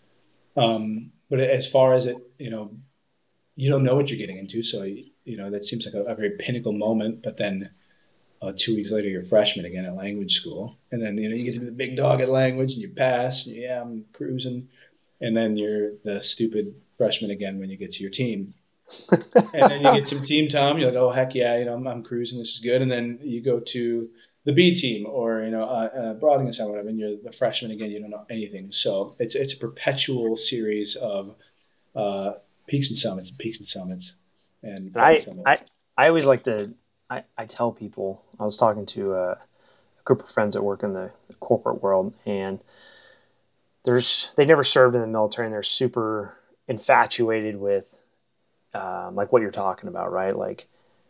Um, but as far as it, you know, you don't know what you're getting into, so you know that seems like a, a very pinnacle moment. But then uh, two weeks later, you're a freshman again at language school, and then you know you get to be the big dog at language, and you pass. And, yeah, I'm cruising, and then you're the stupid freshman again when you get to your team. And then you get some team time. You're like, oh heck yeah, you know I'm, I'm cruising. This is good. And then you go to the B team, or you know uh, uh, broadening assignment, whatever, and you're the freshman again. You don't know anything. So it's it's a perpetual series of uh, peaks and summits, and peaks and summits, and And fun I, summits. I, I always like to, I, I tell people, I was talking to a, a group of friends that work in the corporate world, and there's, they never served in the military, and they're super infatuated with, um, like what you're talking about, right? Like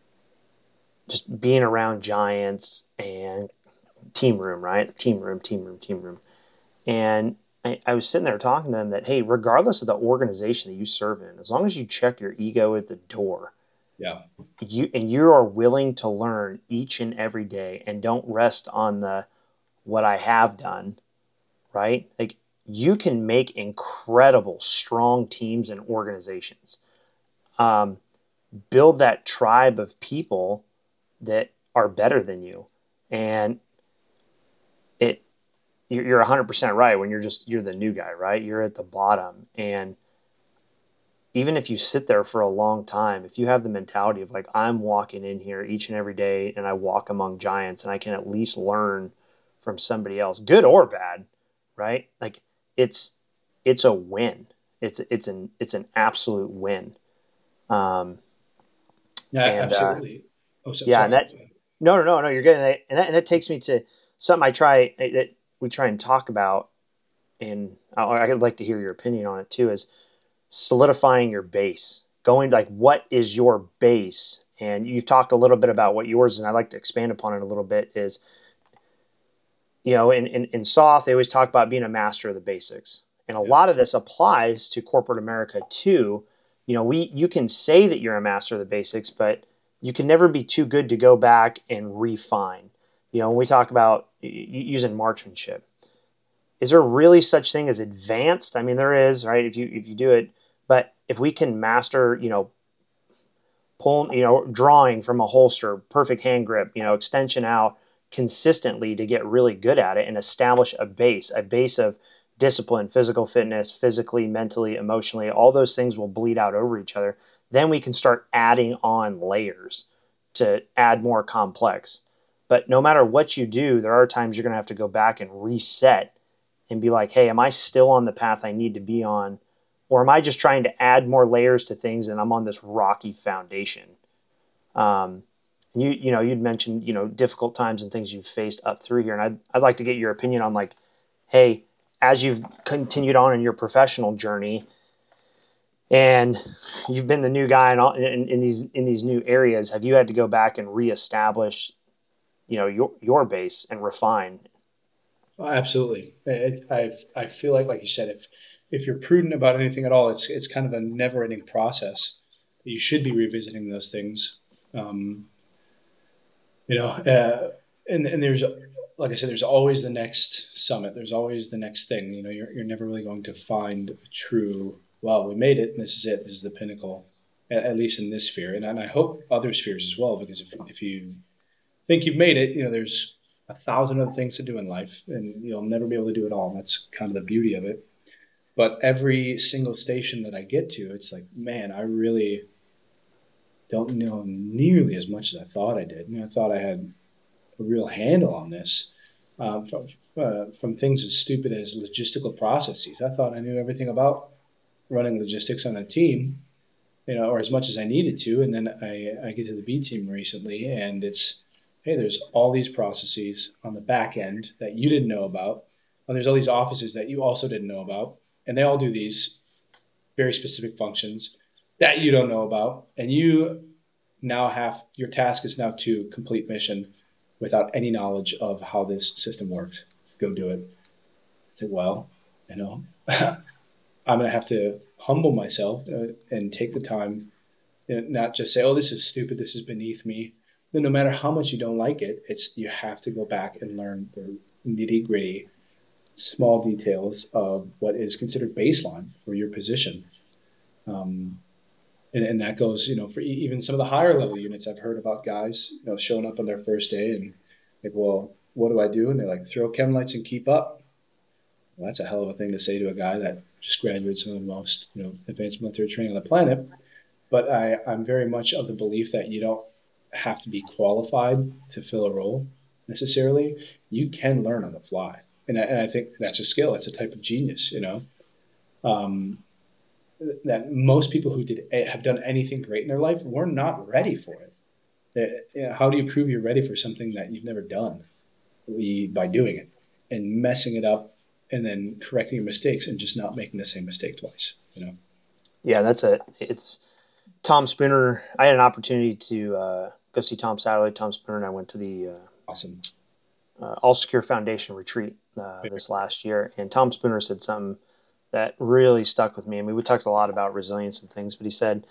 just being around giants and team room, right? Team room, team room, team room. And I, I was sitting there talking to them that, hey, regardless of the organization that you serve in, as long as you check your ego at the door, Yeah, you and you are willing to learn each and every day and don't rest on the what I have done, right? Like you can make incredible, strong teams and organizations. Um, build that tribe of people that are better than you, and it you're one hundred percent right when you're just you're the new guy, right? You're at the bottom, and even if you sit there for a long time, if you have the mentality of like, I'm walking in here each and every day and I walk among giants and I can at least learn from somebody else, good or bad, right? Like it's, it's a win. It's, it's an, it's an absolute win. Um, yeah, and, uh, absolutely. Oh, so, yeah, and sorry. that, no, no, no, no, you're getting it. And that, and that takes me to something I try that we try and talk about. And I, I'd like to hear your opinion on it too, is solidifying your base, going like what is your base. And you've talked a little bit about what yours is, and I'd like to expand upon it a little bit. Is, you know, in, in, in S O Th they always talk about being a master of the basics, and a Yeah, lot of this applies to corporate America too. You know, we you can say that you're a master of the basics, but you can never be too good to go back and refine. You know, when we talk about using marksmanship, is there really such thing as advanced? I mean, there is, right? If you if you do it, but if we can master, you know, pulling, you know, drawing from a holster, perfect hand grip, you know, extension out consistently to get really good at it and establish a base, a base of discipline, physical fitness, physically, mentally, emotionally, all those things will bleed out over each other. Then we can start adding on layers to add more complex. But no matter what you do, there are times you're going to have to go back and reset and be like, hey, am I still on the path I need to be on? Or am I just trying to add more layers to things and I'm on this rocky foundation? Um, you you know, you'd mentioned, you know, difficult times and things you've faced up through here. And I'd, I'd like to get your opinion on like, hey, as you've continued on in your professional journey and you've been the new guy in, all, in, in these in these new areas, have you had to go back and reestablish, you know, your your base and refine? oh, absolutely. It, I I feel like, like you said, if if you're prudent about anything at all, it's it's kind of a never-ending process. You should be revisiting those things. Um, you know, uh, and and there's like I said, there's always the next summit. There's always the next thing. You know, you're you're never really going to find a true. Well, we made it, and this is it. This is the pinnacle. at, at least in this sphere, and, and I hope other spheres as well, because if, if you think you've made it, you know, there's a thousand other things to do in life, and you'll never be able to do it all. And that's kind of the beauty of it. But every single station that I get to, it's like, man, I really don't know nearly as much as I thought I did. You know, I thought I had a real handle on this. Um, from, uh, from things as stupid as logistical processes. I thought I knew everything about running logistics on a team, you know, or as much as I needed to. And then I, I get to the B team recently, and it's, hey, there's all these processes on the back end that you didn't know about. And there's all these offices that you also didn't know about. And they all do these very specific functions that you don't know about. And you now have, your task is now to complete mission without any knowledge of how this system works. Go do it. I said, well, you know, I'm going to have to humble myself uh, and take the time, you know, not just say, oh, this is stupid, this is beneath me. Then no matter how much you don't like it, it's you have to go back and learn the nitty gritty, small details of what is considered baseline for your position. Um, and, and that goes, you know, for even some of the higher level units. I've heard about guys, you know, showing up on their first day and like, well, what do I do? And they're like, throw chem lights and keep up. Well, that's a hell of a thing to say to a guy that just graduated some of the most, you know, advanced military training on the planet. But I, I'm very much of the belief that you don't have to be qualified to fill a role necessarily. You can learn on the fly. And I, and I think that's a skill. It's a type of genius, you know, um, that most people who did have done anything great in their life were not ready for it. You know, how do you prove you're ready for something that you've never done? We, by doing it and messing it up and then correcting your mistakes and just not making the same mistake twice, you know? Yeah, that's it. It's Tom Spooner. I had an opportunity to uh, go see Tom Satterley, Tom Spooner, and I went to the uh, Awesome. uh, All Secure Foundation retreat uh, this last year. And Tom Spooner said something that really stuck with me. I mean, we talked a lot about resilience and things, but he said,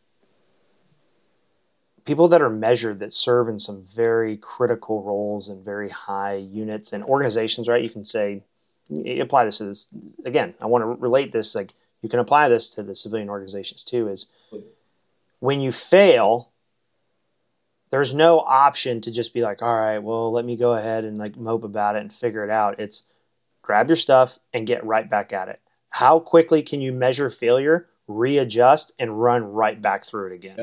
people that are measured that serve in some very critical roles and very high units and organizations, right? You can say, you apply this to this. Again, I want to relate this, like you can apply this to the civilian organizations too, is when you fail, there's no option to just be like, all right, well, let me go ahead and like mope about it and figure it out. It's grab your stuff and get right back at it. How quickly can you measure failure, readjust, and run right back through it again? Yeah.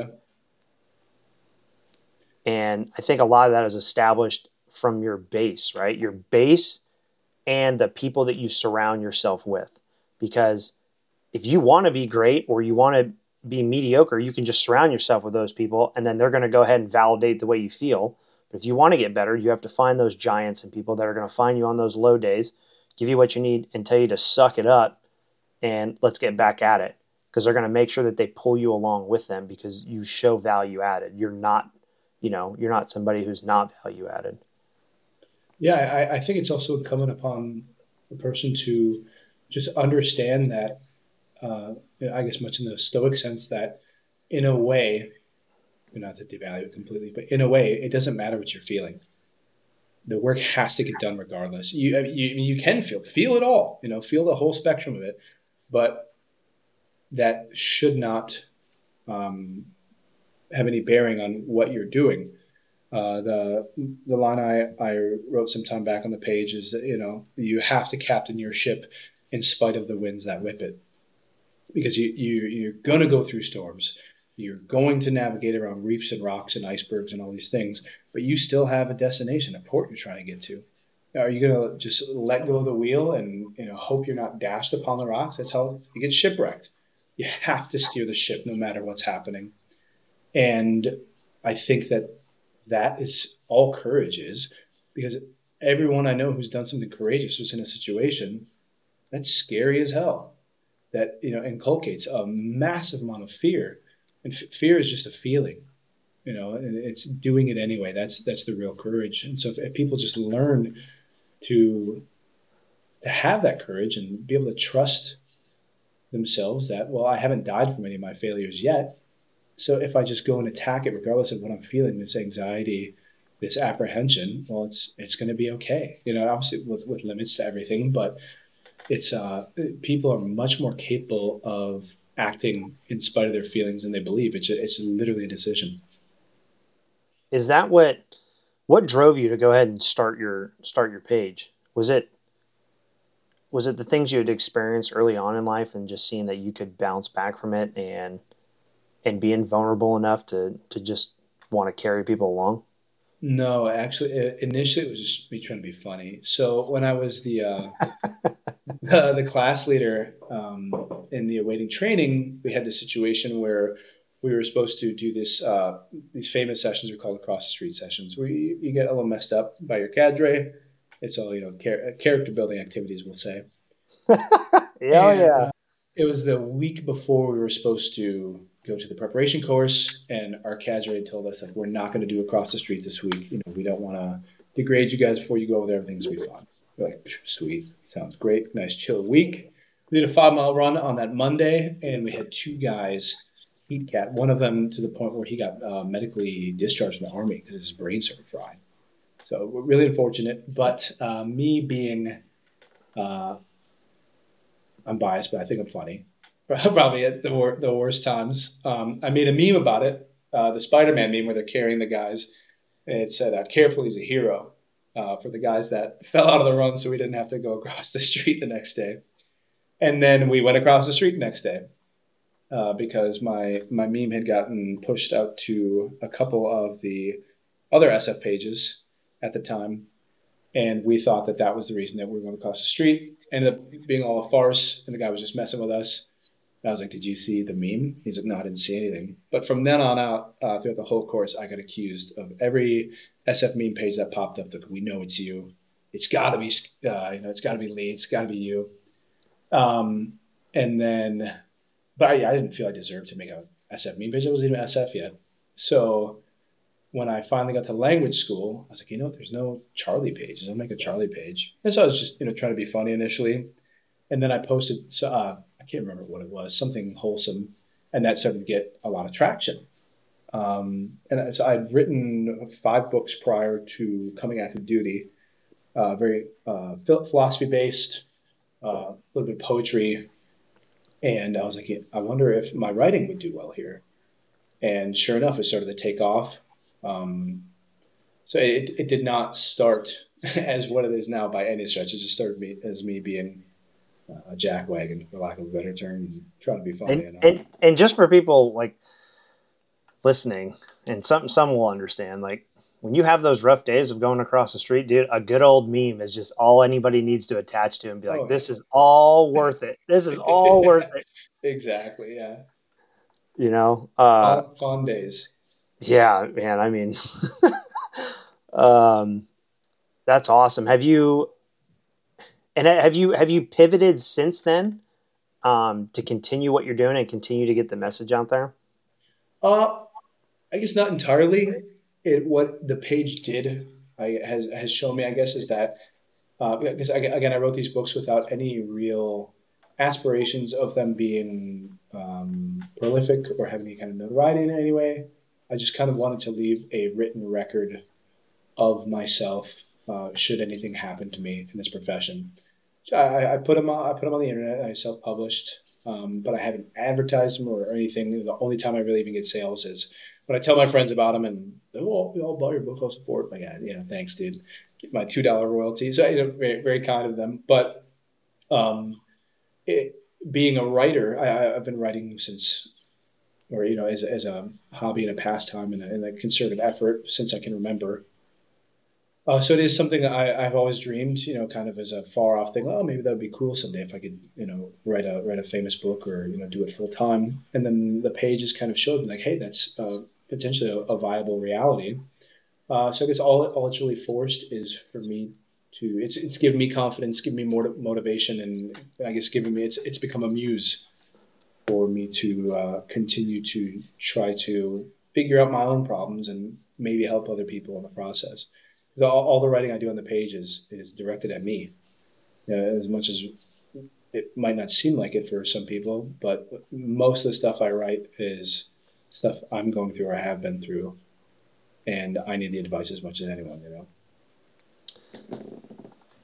And I think a lot of that is established from your base, right? Your base and the people that you surround yourself with. Because if you want to be great or you want to be mediocre, you can just surround yourself with those people and then they're going to go ahead and validate the way you feel. But if you want to get better, you have to find those giants and people that are going to find you on those low days, give you what you need and tell you to suck it up and let's get back at it. Because they're going to make sure that they pull you along with them because you show value added. You're not You know, you're not somebody who's not value added. Yeah, I, I think it's also incumbent upon the person to just understand that, uh, I guess much in the Stoic sense, that in a way, not to devalue it completely, but in a way, it doesn't matter what you're feeling. The work has to get done regardless. You, you, you can feel, feel it all, you know, feel the whole spectrum of it, but that should not um, have any bearing on what you're doing. Uh, the the line I, I wrote some time back on the page is that, you know, you have to captain your ship in spite of the winds that whip it, because you, you you're going to go through storms, you're going to navigate around reefs and rocks and icebergs and all these things, but you still have a destination, a port you're trying to get to. Are you going to just let go of the wheel and, you know, hope you're not dashed upon the rocks? That's how you get shipwrecked. You have to steer the ship no matter what's happening. And I think that that is all courage is, because everyone I know who's done something courageous was in a situation that's scary as hell, that, you know, inculcates a massive amount of fear. And f- fear is just a feeling, you know, and it's doing it anyway. That's that's the real courage. And so if, if people just learn to to have that courage and be able to trust themselves that, well, I haven't died from any of my failures yet. So if I just go and attack it, regardless of what I'm feeling, this anxiety, this apprehension, well, it's it's going to be okay. You know, obviously with, with limits to everything, but it's uh, people are much more capable of acting in spite of their feelings and they believe. It's it's literally a decision. Is that what what drove you to go ahead and start your start your page? Was it was it the things you had experienced early on in life and just seeing that you could bounce back from it and and being vulnerable enough to to just want to carry people along? No, actually, initially it was just me trying to be funny. So when I was the uh, the, the class leader um, in the awaiting training, we had this situation where we were supposed to do this. Uh, these famous sessions are called across the street sessions, where you, you get a little messed up by your cadre. It's all you know, char- character building activities, we'll say. Yeah, And yeah. uh, it was the week before we were supposed to go to the preparation course, and our cadre had told us like we're not going to do across the street this week. You know, we don't want to degrade you guys before you go over there. Everything's gonna be fun. We're like, sweet, sounds great, nice chill week. We did a five mile run on that Monday, and we had two guys heat cat. One of them to the point where he got uh, medically discharged from the army because his brain started frying. So we're really unfortunate. But uh, me being uh, I'm biased, but I think I'm funny. Probably at the, wor- the worst times. Um, I made a meme about it, uh, the Spider-Man meme where they're carrying the guys. And it said, uh, "Careful, he's a hero," uh, for the guys that fell out of the run, so we didn't have to go across the street the next day. And then we went across the street the next day uh, because my my meme had gotten pushed out to a couple of the other S F pages at the time, and we thought that that was the reason that we were going across the street. Ended up being all a farce, and the guy was just messing with us. And I was like, "Did you see the meme?" He's like, "No, I didn't see anything." But from then on out, uh, throughout the whole course, I got accused of every S F meme page that popped up. That we know it's you. It's got to be, uh, you know, it's got to be Lee. It's got to be you. Um, and then, but I, I didn't feel I deserved to make a S F meme page. I wasn't even S F yet. So when I finally got to language school, I was like, you know, there's no Charlie pages. I'll make a Charlie page. And so I was just, you know, trying to be funny initially. And then I posted, uh, I can't remember what it was, something wholesome. And that started to get a lot of traction. Um, and so I'd written five books prior to coming active duty, uh, very uh, philosophy based, uh, a little bit of poetry. And I was like, I wonder if my writing would do well here. And sure enough, it started to take off. Um, So it, it did not start as what it is now by any stretch. It just started me as me being a jackwagon, for lack of a better term, and trying to be funny. And You know. and and just for people like listening, and some some will understand, like when you have those rough days of going across the street, dude, a good old meme is just all anybody needs to attach to and be like, Oh this is all worth it. This is all worth yeah, it. exactly. Yeah, You know? Uh fun, fun days. yeah, man. I mean um that's awesome. Have you and have you have you pivoted since then um to continue what you're doing and continue to get the message out there? Uh, I guess not entirely. It what the page did I, has has shown me, I guess, is that uh, because again, I wrote these books without any real aspirations of them being um, prolific or having any kind of notoriety in any way. I just kind of wanted to leave a written record of myself uh, should anything happen to me in this profession. I, I put them on, I put them on the internet. I self-published, um, but I haven't advertised them or, or anything. The only time I really even get sales is when I tell my friends about them, and oh, we all bought your book, I'll support. My God, yeah, thanks, dude. Get my two dollar royalty. So you know, very, very kind of them. But um, it, being a writer, I, I've been writing since, or you know, as, as a hobby and a pastime and a, and a concerted effort since I can remember. Uh, so it is something that I, I've always dreamed, you know, kind of as a far off thing. Oh, maybe that would be cool someday if I could, you know, write a write a famous book or you know do it full time. And then the pages kind of showed me like, hey, that's uh, potentially a, a viable reality. Uh, so I guess all all it's really forced is for me to it's it's given me confidence, given me more motivation, and I guess giving me it's it's become a muse for me to uh, continue to try to figure out my own problems and maybe help other people in the process. Because all, all the writing I do on the page is, is directed at me, you know, as much as it might not seem like it for some people, but most of the stuff I write is stuff I'm going through or I have been through, and I need the advice as much as anyone, you know.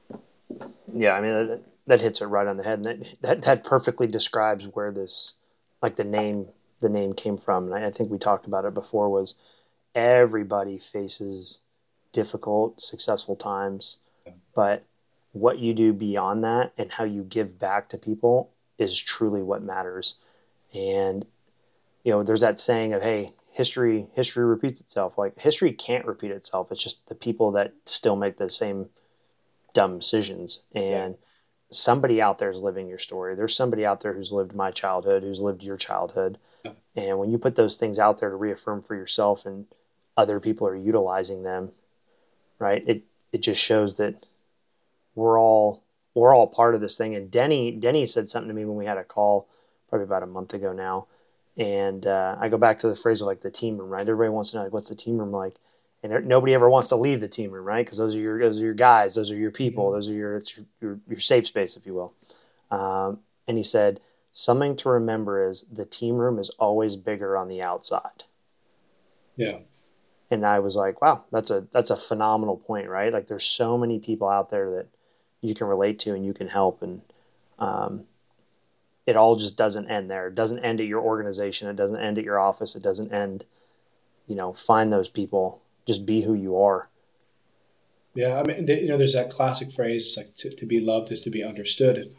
Yeah, I mean that, that hits it right on the head, and that, that that perfectly describes where this like the name the name came from, and I, I think we talked about it before, was everybody faces difficult, successful times, but what you do beyond that and how you give back to people is truly what matters. And you know, there's that saying of, hey, history history repeats itself. Like history can't repeat itself. It's just the people that still make the same dumb decisions. Yeah. And somebody out there is living your story. There's somebody out there who's lived my childhood, who's lived your childhood. And when you put those things out there to reaffirm for yourself and other people are utilizing them, right? It it just shows that we're all we're all part of this thing. And Denny Denny said something to me when we had a call probably about a month ago now. And uh, I go back to the phrase of like the team room, right? Everybody wants to know like what's the team room like, and nobody ever wants to leave the team room, right? Because those are your those are your guys, those are your people, Mm-hmm. those are your it's your your, your safe space, if you will. Um, and he said something to remember is the team room is always bigger on the outside. Yeah. And I was like, wow, that's a that's a phenomenal point, right? Like there's so many people out there that you can relate to and you can help, and um, it all just doesn't end there. It doesn't end at your organization. It doesn't end at your office. It doesn't end. You know, find those people. Just be who you are. Yeah. I mean, you know, there's that classic phrase, it's like to, to be loved is to be understood.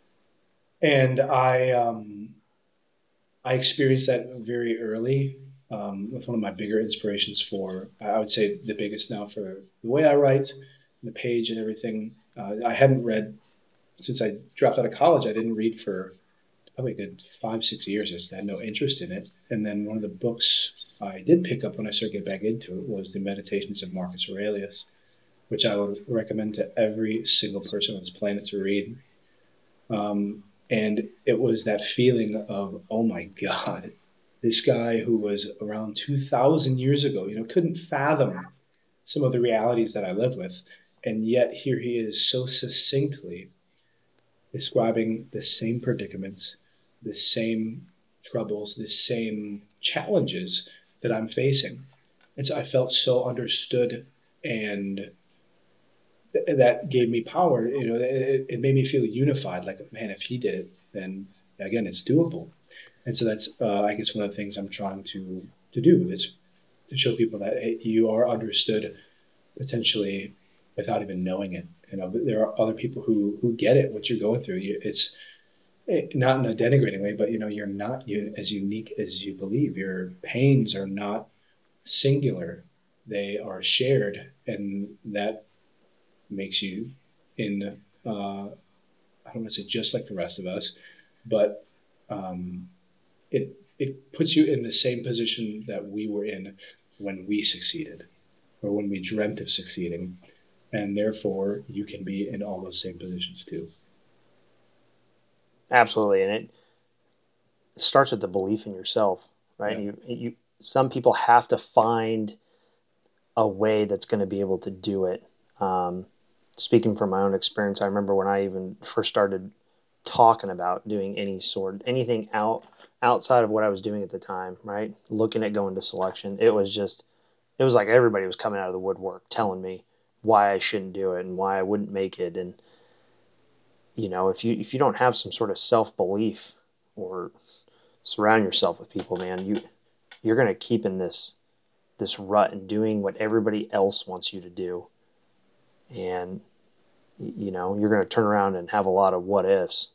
And I, um, I experienced that very early um, with one of my bigger inspirations for, I would say the biggest now for the way I write, the page and everything. Uh, I hadn't read since I dropped out of college. I didn't read for probably a good five, six years. I just had no interest in it. And then one of the books I did pick up when I started getting back into it was the Meditations of Marcus Aurelius, which I would recommend to every single person on this planet to read. Um, and it was that feeling of, oh my God, this guy who was around two thousand years ago, you know, couldn't fathom some of the realities that I live with. And yet here he is so succinctly describing the same predicaments, the same troubles, the same challenges that I'm facing. And so I felt so understood, and that gave me power. You know, it, it made me feel unified. Like, man, if he did it, then again, it's doable. And so that's, uh, I guess, one of the things I'm trying to to do is to show people that hey, you are understood potentially without even knowing it. You know, but there are other people who who get it, what you're going through. It's not in a denigrating way, but you know, you're not as unique as you believe. Your pains are not singular; they are shared, and that makes you in. Uh, I don't want to say just like the rest of us, but um, it it puts you in the same position that we were in when we succeeded or when we dreamt of succeeding, and therefore you can be in all those same positions too. Absolutely, and it starts with the belief in yourself, right? Yeah. And you, you, some people have to find a way that's going to be able to do it. Um, speaking from my own experience, I remember when I even first started talking about doing any sort, anything out outside of what I was doing at the time, right? Looking at going to selection, it was just, it was like everybody was coming out of the woodwork telling me why I shouldn't do it and why I wouldn't make it. And you know, if you if you don't have some sort of self belief or surround yourself with people, man, you you're gonna keep in this this rut and doing what everybody else wants you to do, and you know you're gonna turn around and have a lot of what ifs.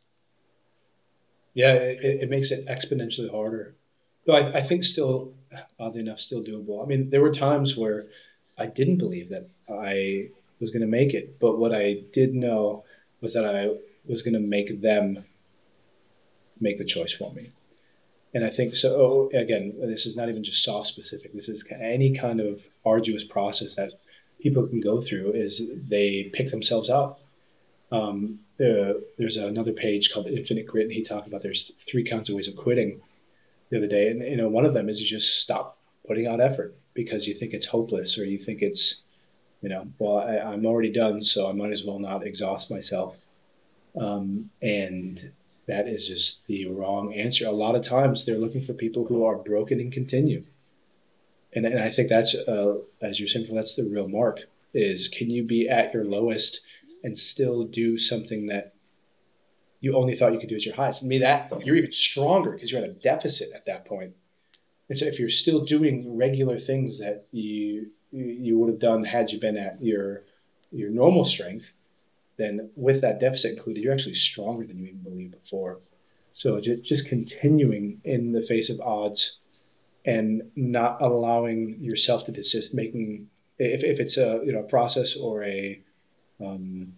Yeah, it, it makes it exponentially harder. Though I, I think still, oddly enough, still doable. I mean, there were times where I didn't believe that I was going to make it, but what I did know was that I was going to make them make the choice for me. And I think so. Oh, again, this is not even just soft specific. This is any kind of arduous process that people can go through. Is they pick themselves up. Um, uh, there's another page called Infinite Grit, and he talked about there's three kinds of ways of quitting the other day, and you know one of them is you just stop putting out effort because you think it's hopeless or you think it's you know well I, I'm already done, so I might as well not exhaust myself. Um, and that is just the wrong answer. A lot of times they're looking for people who are broken and continue. And, and I think that's, uh, as you're saying, that's the real mark is can you be at your lowest and still do something that you only thought you could do at your highest. And maybe that you're even stronger because you're at a deficit at that point. And so if you're still doing regular things that you you would have done had you been at your your normal strength, then with that deficit included, you're actually stronger than you even believed before. So just, just continuing in the face of odds and not allowing yourself to desist, making if, if it's a you know a process or a um,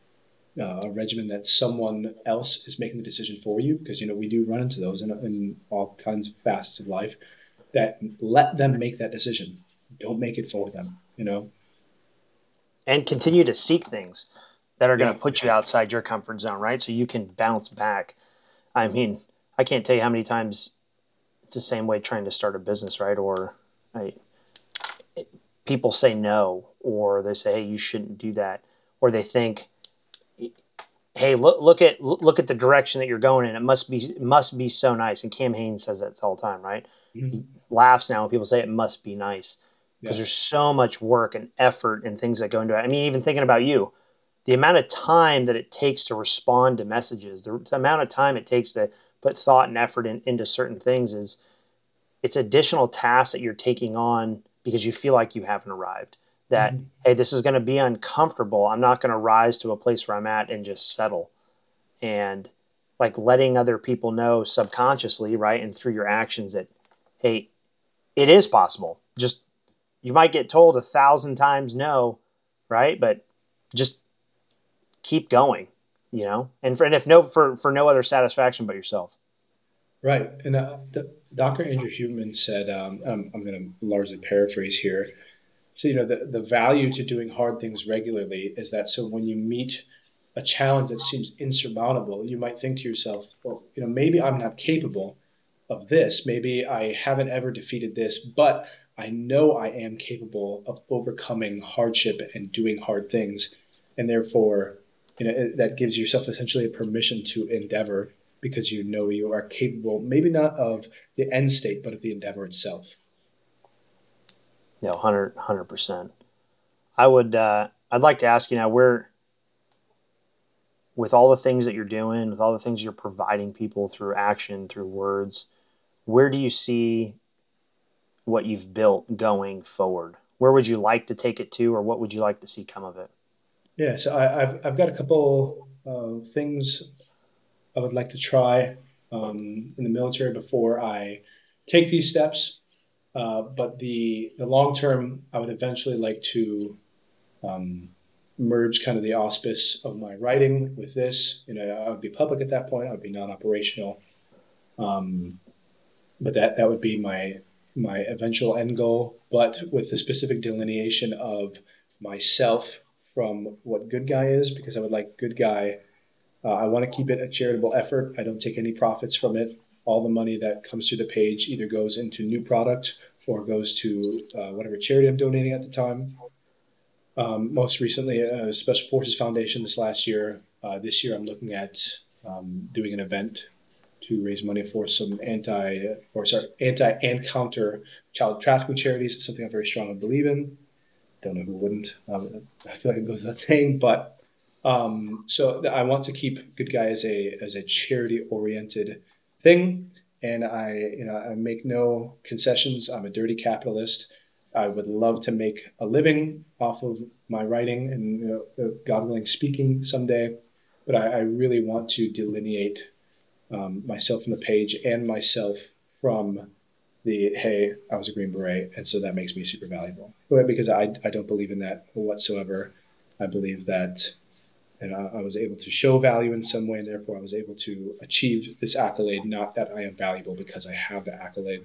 uh, a regimen that someone else is making the decision for you, because you know we do run into those in, in all kinds of facets of life. That let them make that decision. Don't make it for them. You know, And continue to seek things that are going yeah, to put you outside your comfort zone, right? So you can bounce back. I mean, I can't tell you how many times it's the same way trying to start a business, right? Or I, it, people say no, or they say, hey, you shouldn't do that, or they think, hey, look look at look at the direction that you're going in. It must be it must be so nice. And Cam Hanes says that all the time, right? He mm-hmm. laughs now when people say it must be nice because Yeah, there's so much work and effort and things that go into it. I mean, even thinking about you, the amount of time that it takes to respond to messages, the, the amount of time it takes to put thought and effort in, into certain things is it's additional tasks that you're taking on because you feel like you haven't arrived. That, mm-hmm. hey, this is going to be uncomfortable. I'm not going to rise to a place where I'm at and just settle. And like letting other people know subconsciously, right, and through your actions that, hey, it is possible. Just you might get told a thousand times no, right? But just keep going, you know. And for, and if no for for no other satisfaction but yourself. Right. And uh, Doctor Andrew Huberman said, um, I'm, I'm going to largely paraphrase here. So, you know, the, the value to doing hard things regularly is that so when you meet a challenge that seems insurmountable, you might think to yourself, well, you know, maybe I'm not capable of this. Maybe I haven't ever defeated this, but I know I am capable of overcoming hardship and doing hard things. And therefore, you know, that gives yourself essentially a permission to endeavor because you know you are capable, maybe not of the end state, but of the endeavor itself. You know, hundred hundred percent. I would. Uh, I'd like to ask you now. Where, with all the things that you're doing, with all the things you're providing people through action, through words, where do you see what you've built going forward? Where would you like to take it to, or what would you like to see come of it? Yeah, so I, I've I've got a couple uh, things I would like to try um, in the military before I take these steps. Uh, but the the long term, I would eventually like to um, merge kind of the auspice of my writing with this. You know, I would be public at that point. I would be non-operational. Um, but that that would be my my eventual end goal. But with the specific delineation of myself from what Good Guy is, because I would like Good Guy. Uh, I want to keep it a charitable effort. I don't take any profits from it. All the money that comes through the page either goes into new product or goes to uh, whatever charity I'm donating at the time. Um, most recently, uh, Special Forces Foundation this last year. Uh, this year, I'm looking at um, doing an event to raise money for some anti or sorry anti and counter child trafficking charities. Something I very strongly believe in. Don't know who wouldn't. Um, I feel like it goes without saying, but um, so I want to keep Good Guy as a as a charity oriented thing, and I you know I make no concessions. I'm a dirty capitalist. I would love to make a living off of my writing and you know, God willing speaking someday, but I, I really want to delineate um, myself from the page and myself from the hey, I was a Green Beret, and so that makes me super valuable. Because I, I don't believe in that whatsoever. I believe that and I, I was able to show value in some way, and therefore I was able to achieve this accolade. Not that I am valuable because I have the accolade.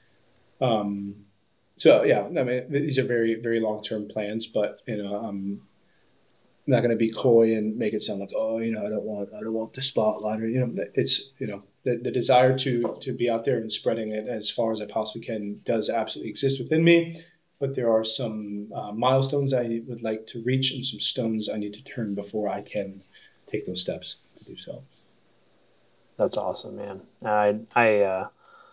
Um, so yeah, I mean these are very very long term plans, but you know I'm not going to be coy and make it sound like oh you know I don't want I don't want the spotlight or you know it's you know the, the desire to to be out there and spreading it as far as I possibly can does absolutely exist within me, but there are some uh, milestones I would like to reach and some stones I need to turn before I can take those steps to do so. That's awesome, man. I I uh,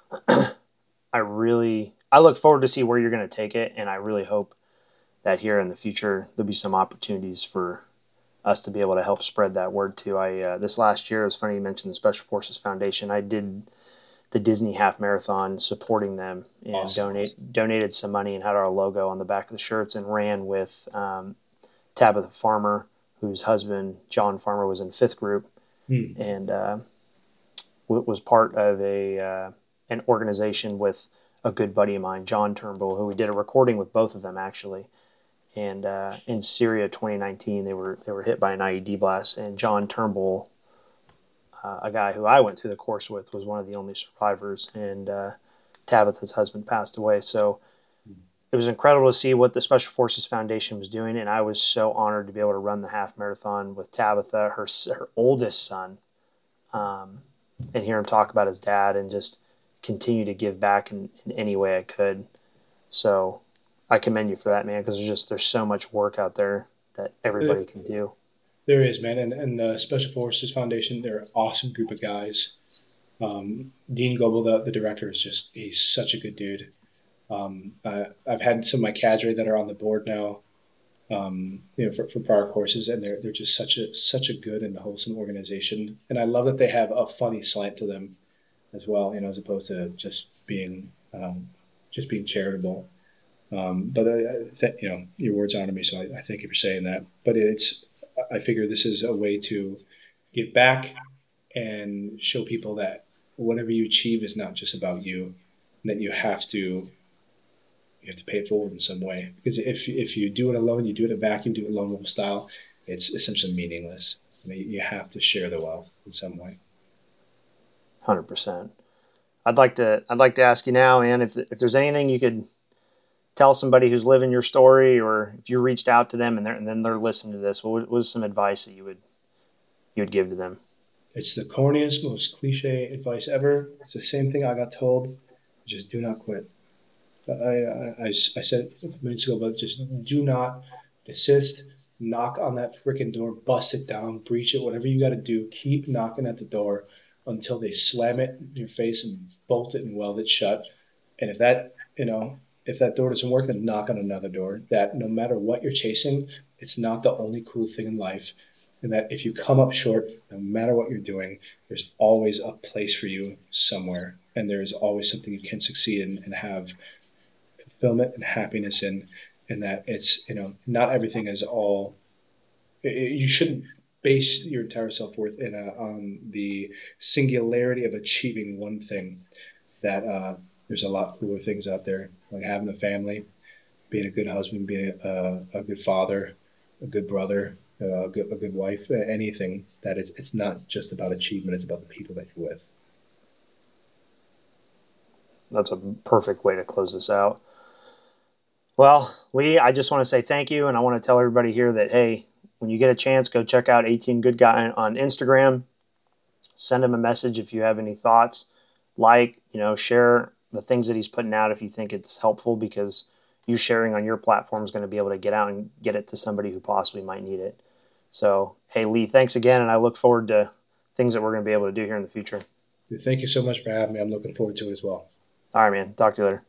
I really I look forward to see where you're going to take it, and I really hope that here in the future there'll be some opportunities for us to be able to help spread that word too. I uh, this last year, it was funny you mentioned the Special Forces Foundation. I did the Disney Half Marathon supporting them and Awesome. donate donated some money and had our logo on the back of the shirts and ran with um, Tabitha Farmer, whose husband John Farmer was in fifth group Hmm. and uh, was part of a uh, an organization with a good buddy of mine, John Turnbull, who we did a recording with both of them actually. And uh, in Syria, twenty nineteen, they were they were hit by an I E D blast, and John Turnbull, uh, a guy who I went through the course with, was one of the only survivors. And uh, Tabitha's husband passed away, so it was incredible to see what the Special Forces Foundation was doing, and I was so honored to be able to run the half marathon with Tabitha, her her oldest son, um, and hear him talk about his dad and just continue to give back in, in any way I could. So I commend you for that, man, because there's just there's so much work out there that everybody can do. There is, man, and and the Special Forces Foundation, they're an awesome group of guys. Um, Dean Goebel, the, the director, is just he's such a good dude. Um, I, I've had some of my cadre that are on the board now, um, you know, for, for prior courses, and they're they're just such a such a good and wholesome organization. And I love that they have a funny slant to them as well, you know, as opposed to just being um, just being charitable. Um, but I, I th- you know, your words honor me, so I, I thank you for saying that. But it's I figure this is a way to give back and show people that whatever you achieve is not just about you, and that you have to you have to pay it forward in some way. Because if if you do it alone, you do it in a vacuum, do it lone wolf style, it's essentially meaningless. I mean, you have to share the wealth in some way. one hundred percent. I'd like to I'd like to ask you now, man, if if there's anything you could tell somebody who's living your story, or if you reached out to them and, they're, and then they're listening to this, what was some advice that you would you would give to them? It's the corniest, most cliche advice ever. It's the same thing I got told. Just do not quit. I, I, I, I said minutes ago, but just do not desist. Knock on that freaking door, bust it down, breach it, whatever you got to do. Keep knocking at the door until they slam it in your face and bolt it and weld it shut. And if that, you know, if that door doesn't work, then knock on another door. That no matter what you're chasing, it's not the only cool thing in life. And that if you come up short, no matter what you're doing, there's always a place for you somewhere. And there's always something you can succeed in and have fulfillment and happiness in, in that it's, you know, not everything is all, it, you shouldn't base your entire self-worth in a, on the singularity of achieving one thing. That uh, there's a lot cooler things out there, like having a family, being a good husband, being a, a good father, a good brother, uh, a, good, a good wife, anything that is, it's not just about achievement, it's about the people that you're with. That's a perfect way to close this out. Well, Lee, I just want to say thank you, and I want to tell everybody here that, hey, when you get a chance, go check out eighteen Good Guy on Instagram. Send him a message if you have any thoughts. Like, you know, share the things that he's putting out if you think it's helpful, because you sharing on your platform is going to be able to get out and get it to somebody who possibly might need it. So, hey, Lee, thanks again, and I look forward to things that we're going to be able to do here in the future. Thank you so much for having me. I'm looking forward to it as well. All right, man. Talk to you later.